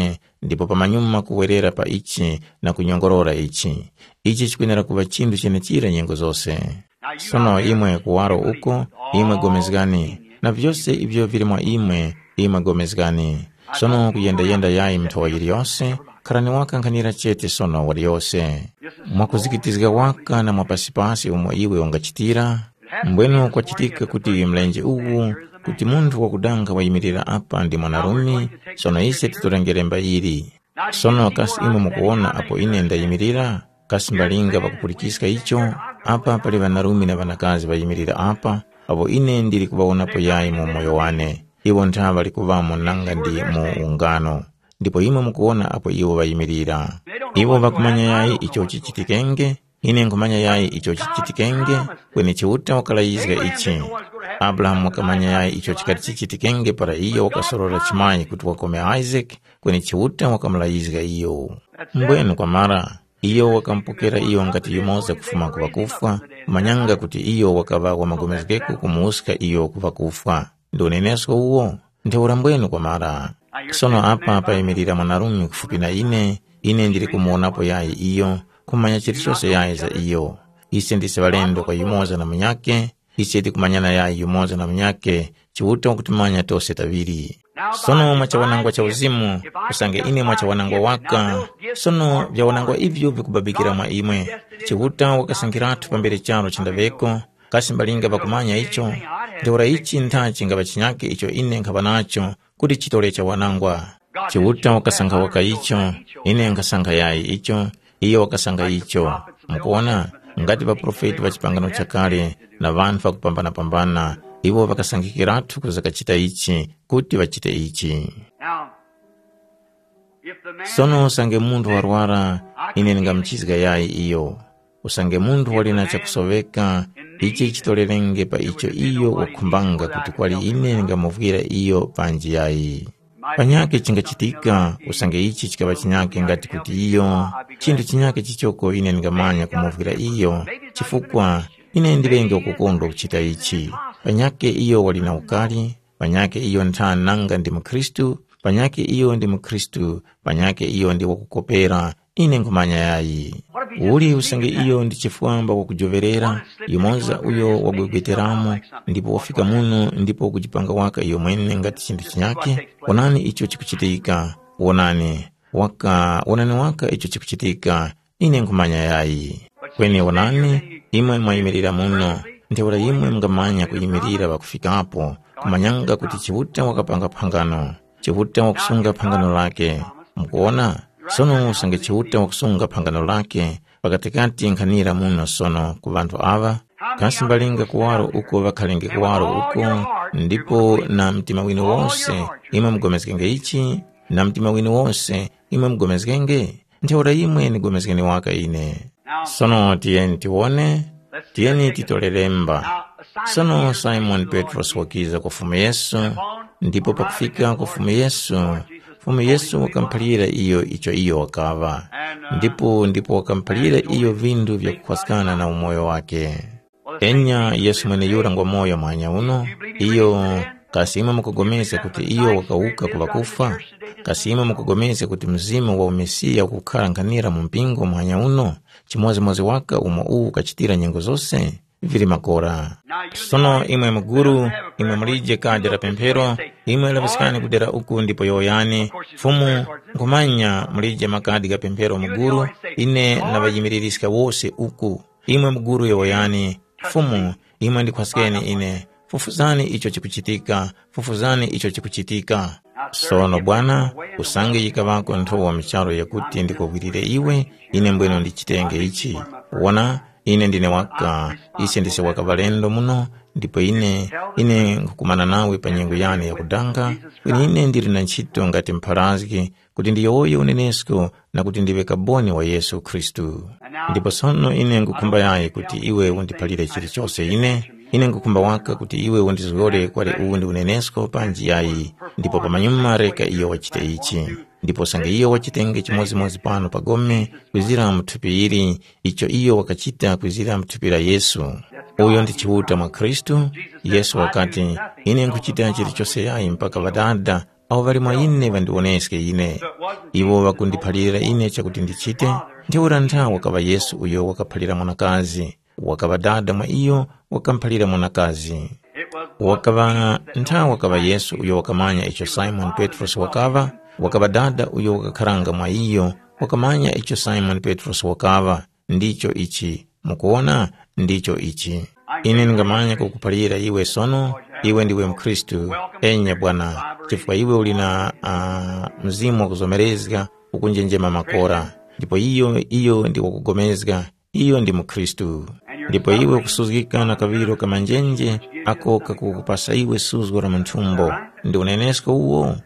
ndipo pamanyuma kuwerera pa ichi na kunyongorora ichi chikuyenera kuva chinthu chenechira nyengo zonse. Sono imwe kuwaro uko imwe gomezgani na vyose ibyo vili mwa imwe gomezgani. Sono kuyenda yayi mthowa iliyonse khalani wakankanira chete sono waliyonse mwakuzikitizika waka na mwapasipasi umwe iwe ungachitira. Mbwenu kwachitika kuti mlenje uwu kuti munthu wakudanga wayimirira apa ndi mwanarumi sono ise titolengere mbayiri. Sono kasi imwe mukuona apo ine ndayimirira kasi mbalinga pakupulikisika icho apa pali vanarumi na vanakazi vayimirira apa apo ine ndili kuvaonapo yayi mu moyo wane. Iwo nthawi ali kuvamo nanga ndi mu ungano ndipo imwe mukuona apo iwo vayimirira. Iwo vakumanya yayi icho chichitikenge ine nkumanya yayi icho chichitikenge kweni chiuta wakalayizika ichi. Abrahamu wakamanya yayi icho chikati chichitikenge para iyo wakasorora chimayi kuti wakome Isaac kweni chiuta wakamulayizika iyo. Mbwenu kwa mara iyo wakampokera iyo ngati yumoza kufuma kuvakufa manyanga kuti iyo wakava wamagomezgeku kumuusika iyo kuvakufa ndonenesko uwo ntheura. Mbwenu kwa mara sono apa payimirira mwanarumi kufupi na ine ndili kumuonapo yayi iyo kumanya chilichonse yayi za iyo. Ise ndise valendo kwa yumoza na mnyake ise tikumanyana yayi yumoza na mnyake chiuta wakutimanya tose taviri. Sono mwacha wanangwa cha uzimu kusange ine mwacha wanangwa waka sono vya wanangwa ivyo vikubabikira mwa imwe chiuta wakasangiratu pambere charo chandaveko kasi mbalinga vakumanya icho ndeura ichi nthachi nga vachinyake icho ine nkava nacho kuti chitole cha wanangwa. Chiuta wakasanga waka icho ine nkasanga yayi icho iyo wakasanga icho. Mukuona ngati va profeti va chipangano cha kale na vanhu vakupambana iwo vakasangikiratu kuzakachita ichi kuti vachite ichi. Sono usange munthu warwara ine ningamchizika yayi iyo. Usange munthu walina chakusoveka ichi chitolelenge pa icho iyo wakhumbanga kuti kwali ine ningamuvwira iyo panji yayi. Panyake chingachitika usange ichi chikava chinyake ngati kuti iyo chinthu chinyake chichoko ine ningamanya kumuvwira iyo chifukwa ine ndilenge ukukondwa kuchita ichi. Panyake iyo walina ukali, panyake iyo nthani nanga ndi mukristu, panyake iyo ndi mukristu, panyake iyo ndi wakukopera ine nkumanya yayi. Uli usange iyo ndi chifuamba wakujoverera yumoza uyo wagwegweteramo ndipo wafika muno ndipo kujipanga waka iyo mwene ngati chinthu chinyake. Wonani icho chikuchitika, wonani waka icho chikuchitika ine nkumanya yayi. Kweni wonani imwe mwayimirira muno ntheura imwe mngamanya kuyimirira wakufikapo kumanyanga kuti chiuta wakapanga phangano, chiuta wakusunga phangano lake. Mukuona sono usange chiuta wakusunga phangano lake pakatikati nkhanira muno sono ku vanthu ava kasi mbalinga kuwaro uko vakhalenge kuwaro uko ndipo na mtima wino wonse imwe mgomezgenge ichi na mtima wino wonse imwe mgomezgenge ntheura imwe nigomezgeni waka ine. Sono tiyeni tiwone tiyeni titoleremba. Sono Simon Petros wakiza kwa Fumu Yesu ndipo pakufika kwa Fumu Yesu wakampalira iyo wakava ndipo wakampalira iyo vindu vya kukwasikana na umoyo wake. Enya Yesu mwene yurangwa moyo mwanya uno iyo kasima mukugomeza kuti iyo wakauka kuvakufa, kasima mukugomeza kuti mzimu wa umesiya ukukhala nkanira mu mpingo mwanya uno chimodzimodzi waka umo uwu kachitira nyengo zonse vili makora. Sono imwe muguru imwe mulije kadera pemphero imwe lavisikani kudera uku ndipo yoyani Fumu nkumanya mulije makadi ga pemphero muguru ine na vayimiririsika wose uku imwe muguru yoyani Fumu imwe ndikwasikeni ine fufuzani icho chikuchitika. Sono Bwana usange yikavako nthowa micharo yakuti ndikuvwirire iwe ine mbweno ndichitenge ichi. Wona ine ndine waka ise ndise waka valendo muno ndipo ine nkukumana nawe pa nyengo yane yakudanga kweni ine ndiri na ntchito ngati mpharaziki kuti ndiyoye unenesko na kuti ndive kaboni wa Yesu Kristu. Ndipo sono ine nkukumba yaye kuti iwe undipalire chilichonse ine nkukumba waka kuti iwe undizgore kwale uwu ndi unenesko panji yayi ndipo pamanyuma reka iyo wachite ichi. Ndipo sange iyo wachitenge chimodzimodzi pano pagome kwizira mthupi ili icho iyo wakachita kwizira mthupi la Yesu. Uyo ndi chiuta mwa Kristu. Yesu wakati ine nkuchita chilichonse yayi mpaka vadada awo vali mwa ine vandioneske ine. Iwo vakundiphalira ine chakuti ndichite. Ntheura nthawi wakava Yesu uyo wakaphalira mwanakazi, wakava dada mwa iyo wakamphalira mwanakazi. Wakava nthawi wakava Yesu uyo wakamanya icho Simon Petros wakava dada uyo wakakharanga mwa iyo wakamanya icho Simon Petros wakava. Ndicho ichi mukuona, ndicho ichi ine ningamanya kukuphalira iwe sono. Iwe ndiwe Mkristu enya Bwana, chifukwa iwe ulina mzimu wakuzomerezga ukunjenjema makora, ndipo iyo ndi wakugomezga, iyo ndi Mkristu. Ndipo iwe kusuzgika na kaviro kama njenje ako kakukupasa iwe suzgo la mthumbo, ndi unenesko uwo.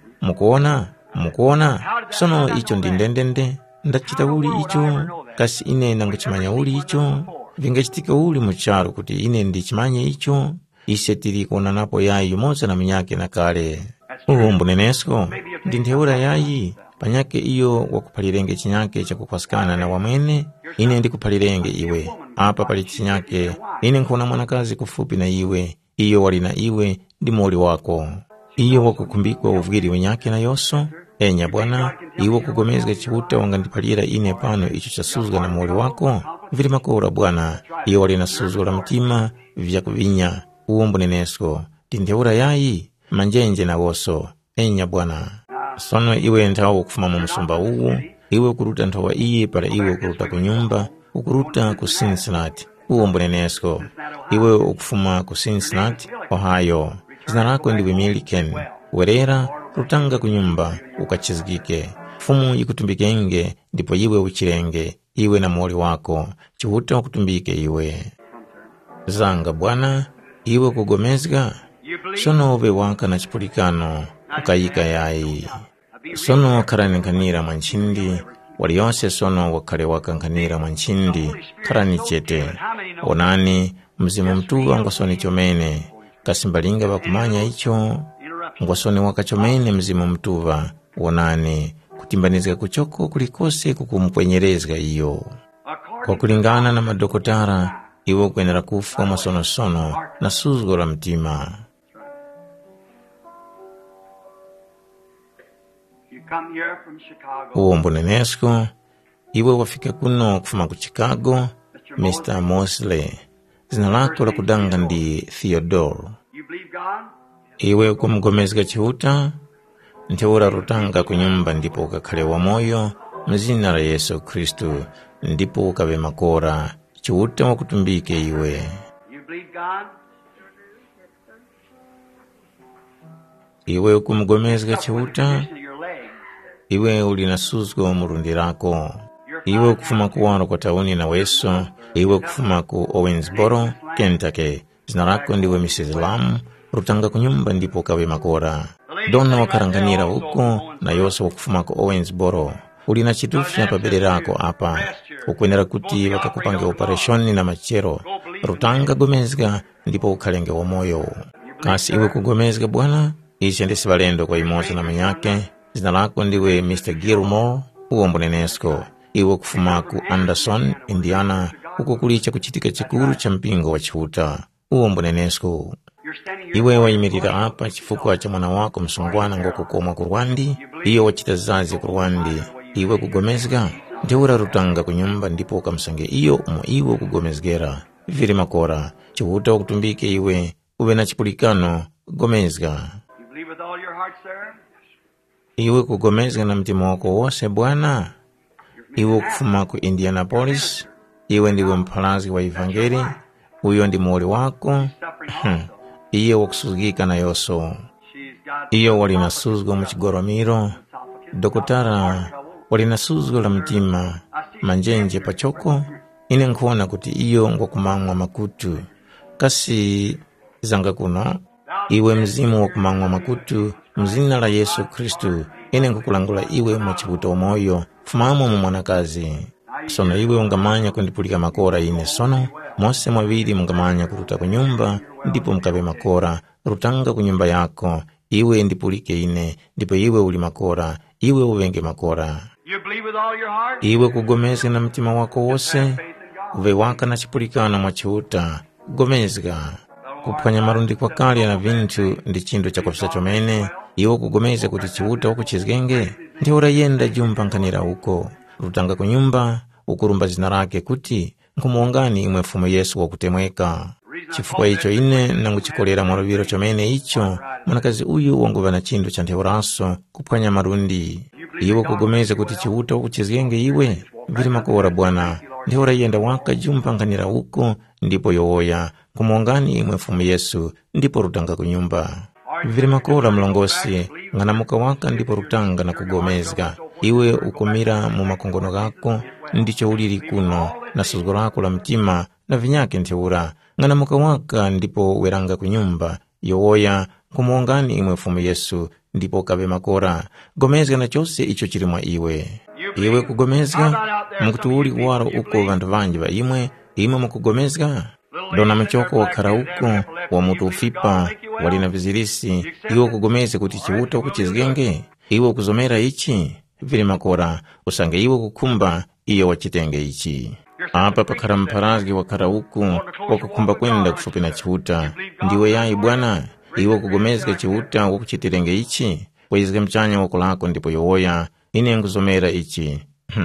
Mukuona sono icho ndi ndendende ndachita uli icho, kasi ine nanguchimanya uli icho. Vingachitika uli mucharo kuti ine ndichimanye icho. Ise tiri kuonanapo yayi yumodzi na minyake na kale. Mbunenesko ndi ntheura yayi panyake iyo wakuphalirenge chinyake chakupasikana na wamwene. Ine ndikuphalirenge iwe apa pali chinyake. Ine nkhona mwanakazi kufupi na iwe, iyo wali na iwe ndi moli wako. Iyo wakukumbikwa uvwiri wenyake na yoso. Enya Bwana, iwo kugomezga chiuta wangandiphalira ine pano icho chasuzga na moli wako. Vili makora Bwana, iyo wali na suzgo la mtima vyakuvinya. Mbunenesko ndi ntheura yayi manjenje na woso. Enya Bwana, sono iwe nthawi kufuma mu msumba uwu, iwe kuruta nthawa iye para iwe kuruta kunyumba, ukuruta ku Cincinnati. Mbunenesko iwe ukufuma ku Cincinnati, Ohio. Zina lako ndiwe Milliken. Werera rutanga kunyumba ukachizgike. Fumu ikutumbikenge ndipo iwe uchirenge, iwe na moli wako chihuta wakutumbike iwe. Zanga Bwana, iwe kugomezga sono ove waka na chipulikano ukayika yayi. Sono wakharankanira mwanchindi waliyonse, sono wakhale wakankanira mwanchindi kharani chete. Onani mzimu mtuwa ngosoni chomene kasimbalinga wakumanya icho, ngosoni wakachomene mzimu mtuwa. Onani kutimbanizga kuchoko kulikose kukumpwenyerezga iyo. Kwa kulingana na madokotara iwe kuenera kufa masono na suzgo la mtima. Mbunenesko iwe wafika kuno kufuma ku Chicago, Mr. Mosley. Zina lako la kudanga ndi Theodore. Iwe kumgomezga chihuta ntheura rutanga kunyumba ndipo ukakhale wa moyo mzina la Yesu Kristu, ndipo ukabe makora chihuta wakutumbike iwe. Iwe kumgomezga chihuta, iwe ulina suzgo murundi lako. Iwe kufuma kuwano kwa tauni na weso, iwe kufuma ku Owensboro, Kentucky. Zina lako ndiwe Mrs. Lam, rutanga kunyumba ndipo ukabe makora. Dona wakaranganira huko na yoso wakufuma ku Owensboro. Ulina chitufya pabele lako apa, ukwenera kuti wakakupange operationi na machero. Rutanga gomezga ndipo ukhalenge wa moyo. Kasi iwe kugomezga Bwana, ichi ndisi valendo kwa imoso na manyake. Zina lako ndiwe Mr. Gilmore. Mbunenesko iwe kufuma ku Anderson, Indiana, uko kulicha kuchitika chikuru cha mpingo wa chihuta. Mbunenesko iwe wayimirira apa chifukwa cha mwana wako msungwana ngokukoma ku Rwandi, iyo wachita zazi ku Rwandi. Iwe kugomezga ntheura rutanga kunyumba ndipo ukamsange iyo umo iwe kugomezgera. Vili makora chihuta wakutumbike iwe uwe na chipulikano gomezga. Iwe kugomezga na mtima wako wose Bwana. Iwe kufuma ku Indianapolis, iwe ndiwe mphalazgi wa evangeli, uyo ndi moli wako. Iyo wakusuzgika na yoso. Iyo walina suzgo muchigoromiro. Dokotara walina suzgo la mtima manjenje pachoko. Ine nkuona kuti iyo ngokumangwa makutu. Kasi zanga kuno iwe mzimu wakumangwa makutu mzina la Yesu Kristu. Ine nkukulangula iwe mwachibuta umoyo fumamo mwanakazi. Sono iwe ungamanya kundipulika makora ine sono. Mose mwavili mungamanya kuruta kunyumba ndipo mkabe makora. Rutanga kunyumba yako iwe ndipulike ine ndipo iwe uli makora, iwe uvenge makora. Iwe kugomezga na mtima wako wose, uve waka na chipulikana mwachihuta. Gomezga kuphwanya marundi kwa kali na vintu ndi chindu cha kopsa chomene. iwo kugomeza kuti chiuta wakuchizgenge ndi urayenda jumpankanira uko rutanga kunyumba ukurumba zina lake kuti nkumuongani imwe mfumu Yesu wakutemweka. Chifukwa icho ine nanguchikolera mwaloviro chomene icho mwanakazi uyu wanguva na chindu cha ntheuraso kuphwanya marundi. Iwo kugomeza kuti chiuta wakuchizgenge iwe vili makora Bwana ndi urayenda waka jumpankanira uko ndipo yowoya kumuongani imwe mfumu Yesu ndipo rutanga kunyumba. Vili makora mlongosi ng'anamuka waka ndipo rutanga na kugomezga iwe ukumira mu makongono gako ndicho ulili kuno na suzgo lako la mtima na vinyake ntheura ng'anamuka waka ndipo weranga kunyumba yowoya kumuongani imwe mfumu Yesu ndipo kabe makora gomezga na chose icho chili mwa iwe kugomezga mukutuuli kuwaro uko vandu vanji va imwe mukugomezga dona machoko wakhala uko wa mutu ufipa wali na vizirisi iwe kugomeze kuti chiuta wakuchizgenge iwe kuzomera ichi vili makora usange iwe kukumba iyo wachitenge ichi. Apa pakhala mpharazgi wakhala uku wakukumba kwenda kufupi na chiuta ndiwe yayi Bwana iwe kugomezga chiuta wakuchitirenge ichi waizge mchanya wakulako ndipo yowoya ine nguzomera ichi.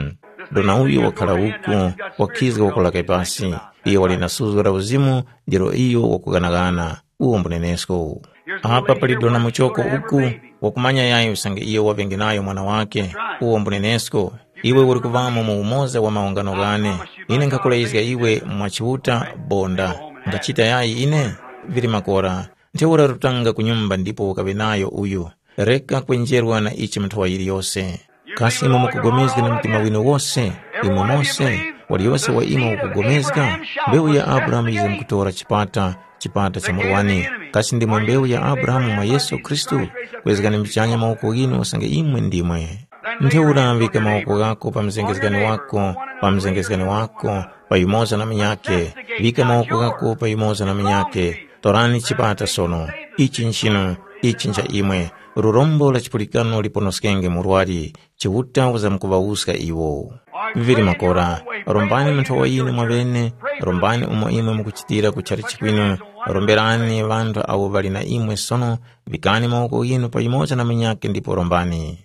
Dona uyu wakhala uku wakizga wakulaka ipasi iyo wali na suzu la uzimu jero iyo wakuganagana uwo mbunenesko. Apa pali dona muchoko uku wakumanya yayi usange iyo wavengenayo mwana wake uwo mbunenesko iwe uri kuvamo mu umoza wa maungano gane ine ngakuleizga iwe mwachiuta bonda ngachita yayi ine vili makora ntheura rutanga kunyumba ndipo ukabenayo uyu reka kwenjerwa na ichi mthuwa ili yose kasi imwe mukugomezga na mtima wino wose imwe mose wali yose wa imwe mukugomezga mbewu ya Abrahamu ize mkutora chipata cha murwani kasi ndimwe mbewu ya Abrahamu mwa Yesu Kristu kwezgani mbichanya mauko gino usange imwe ndimwe ntheura vika mauko gako pa mzengezgani wako pa yumoza na minyake vika mauko gako pa yumoza na minyake torani chipata sono ichi nchino ichi ncha imwe rurombo la chipulikano liponoskenge murwari chiuta uza mkuvauska iwo vili makora rombani mnthuwa ine mwavene rombani umo imwe mukuchitira kuchari chikwino romberani vandu awo vali na imwe sono vikani mauko ino pa yumoza na minyake ndipo rombani.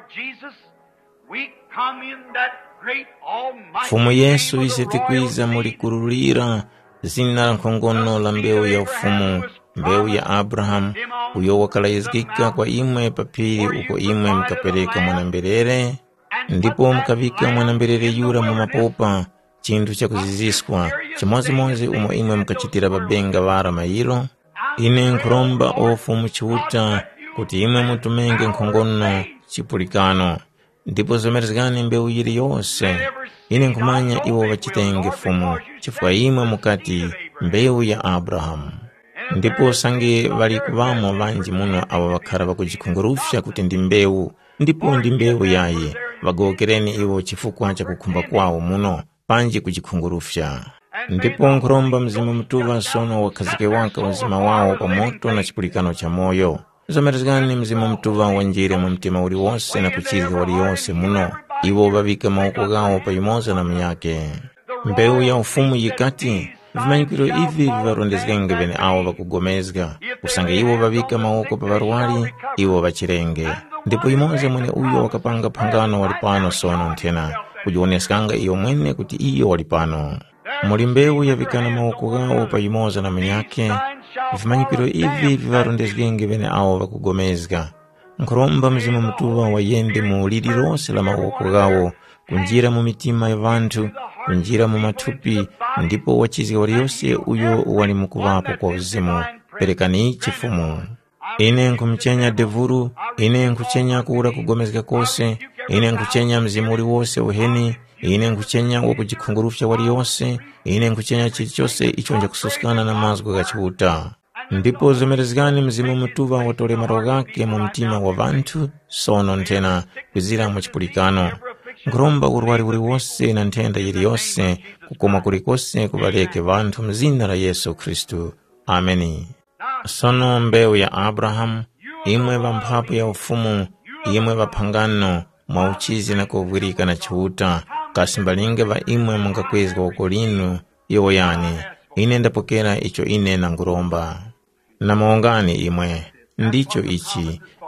Fumu Yesu isetikwiza mulikurulira zina la nkhongono la mbewu ya ufumu mbewu ya Abrahamu uyo wakalaizgika kwa imwe papiri uko imwe mkapereka mwanamberere ndipo mkavika mwanamberere yura mu mapopa chindu cha kuziziswa chimodzimodzi umo imwe mkachitira babenga vara mairo ine nkuromba ofumu chiuta kuti imwe mutumenge nkhongono chipulikano ndipo zomerezgani mbewu yili yose ine nkumanya iwo wachitenge fumu chifukwa imwe mukati mbewu ya Abrahamu ndipo sange vali kuvamo vanji muno ava vakhala vakujikhungurufya kuti ndi mbewu ndipo ndi mbewu yaye vagokereni iwo chifukwa cha kukhumba kwawo muno panji kujikhungurufya ndipo nkuromba mzimu mtuva sono wakhazike waka uzima wawo pa moto na chipulikano cha moyo zomerezgani mzimu mtuva wanjire mu mtima uli wose na kuchizga wali yose muno iwo vavika mauko gawo pa yumoza na minyake mbewu ya ufumu yikati vimanyikiro ivi vivarondezgenge vene awo vakugomezga usange iwo vavika mauko pa varwali iwo vachirenge ndipo yumoza mwene uyo wakapanga phangano wali pano sono nthena kujioneskanga iyo mwene kuti iyo wali pano muli mbewu yavikana mauko gawo pa yumoza na minyake vimanyikiro ivi vivarondezgenge vene awo vakugomezga nkuromba mzimu mtuva wayende mu lili lose la mauko gawo kunjira mu mitima ya vantu kunjira mu mathupi ndipo wachizga wali yose uyo wali mukuvapo kwa uzimu perekani chifumu ine nkumchenya devuru ine nkuchenya kura kugomezga kose ine nkuchenya mzimu uli wose uheni ine nkuchenya wakujikhungurufya wali yose ine nkuchenya chilichose ichonja kususkana na mazgo ga chiuta ndipo zomerezgani mzimu mtuva watole maro gake mu mtima wa vantu sono ntena kwizira mu chipulikano nkuromba urwari uli wose na nthenda yili yose kukoma kulikose kuvaleke vantu mzina la Yesu Kristu ameni. Sono mbewu ya Abrahamu imwe vamphapu ya ufumu imwe vaphangano mwa uchizi na kuvwirika na chiuta kasimbalinge va imwe mungakwezga uko linu iwo yani ine ndapokera icho ine na nguromba na maongani imwe ndicho ichi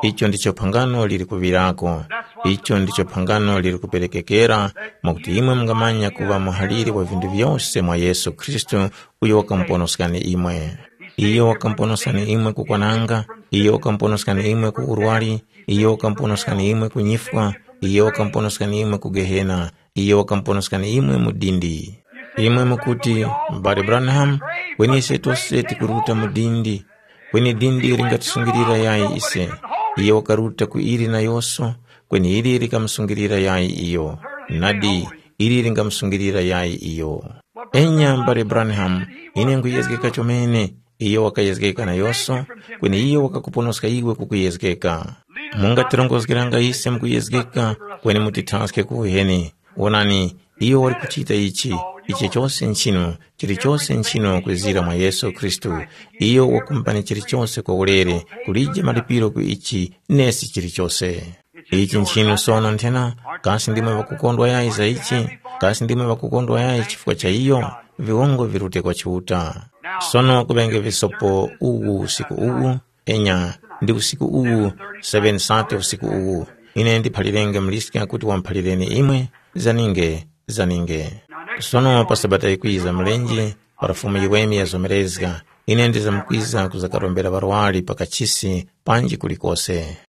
icho ndicho phangano lili kuvirako, icho ndicho phangano lili kuperekekera, mwakuti imwe mungamanya kuva muhaliri wa vindu vyose mwa Yesu Kristu, uyo wakamponoskani imwe. Iyo wakamponoskani imwe kukwananga, iyo wakamponoskani imwe kuurwali, iyo wakamponoskani imwe kunyifwa, iyo wakamponoskani imwe kugehena, iyo wakamponoskani imwe mudindi. Imwe mukuti, Mbale Branham, weni ise tose tikuruta mudindi, weni dindi ringatisungirira yayi ise, iyo wakaruta ku iri na yoso, kweni iri rikamsungirira yayi iyo, nadi iri ringamsungirira yayi iyo. Enya Mbale Branham, ine nkuyezgeka chomene, iyo wakayezgeka na yoso, kweni iyo wakakuponoska iwe kukuyezgeka. Munga tirongozgeranga ise mkuyezgeka, kweni mutitaske kuheni, wonani, iyo wari kuchita ichi chose nchino, chiri chose nchino kwezira mwa Yesu Kristu. Iyo wakumpani chiri chose kwa ulere, kulije malipiro ku ichi, nesi chiri chose. Ichi nchino sono ntena, kasi ndime wakukondwa yai za ichi, kasi ndime wakukondwa yai chifukwa cha iyo, viwongo virute kwa chiuta. Sono kubenge visopo ugu usiku ugu, enya, ndi usiku ugu, 7 sate usiku ugu. Ine ndi palirenge mlisika kuti wampalireni imwe, zaninge. Sono pasabata ikwiza mlenji, parafumu iwemi ya zomerezga, ine ndiza mkwiza kuzakarombera barwali pakachisi, panji kulikose.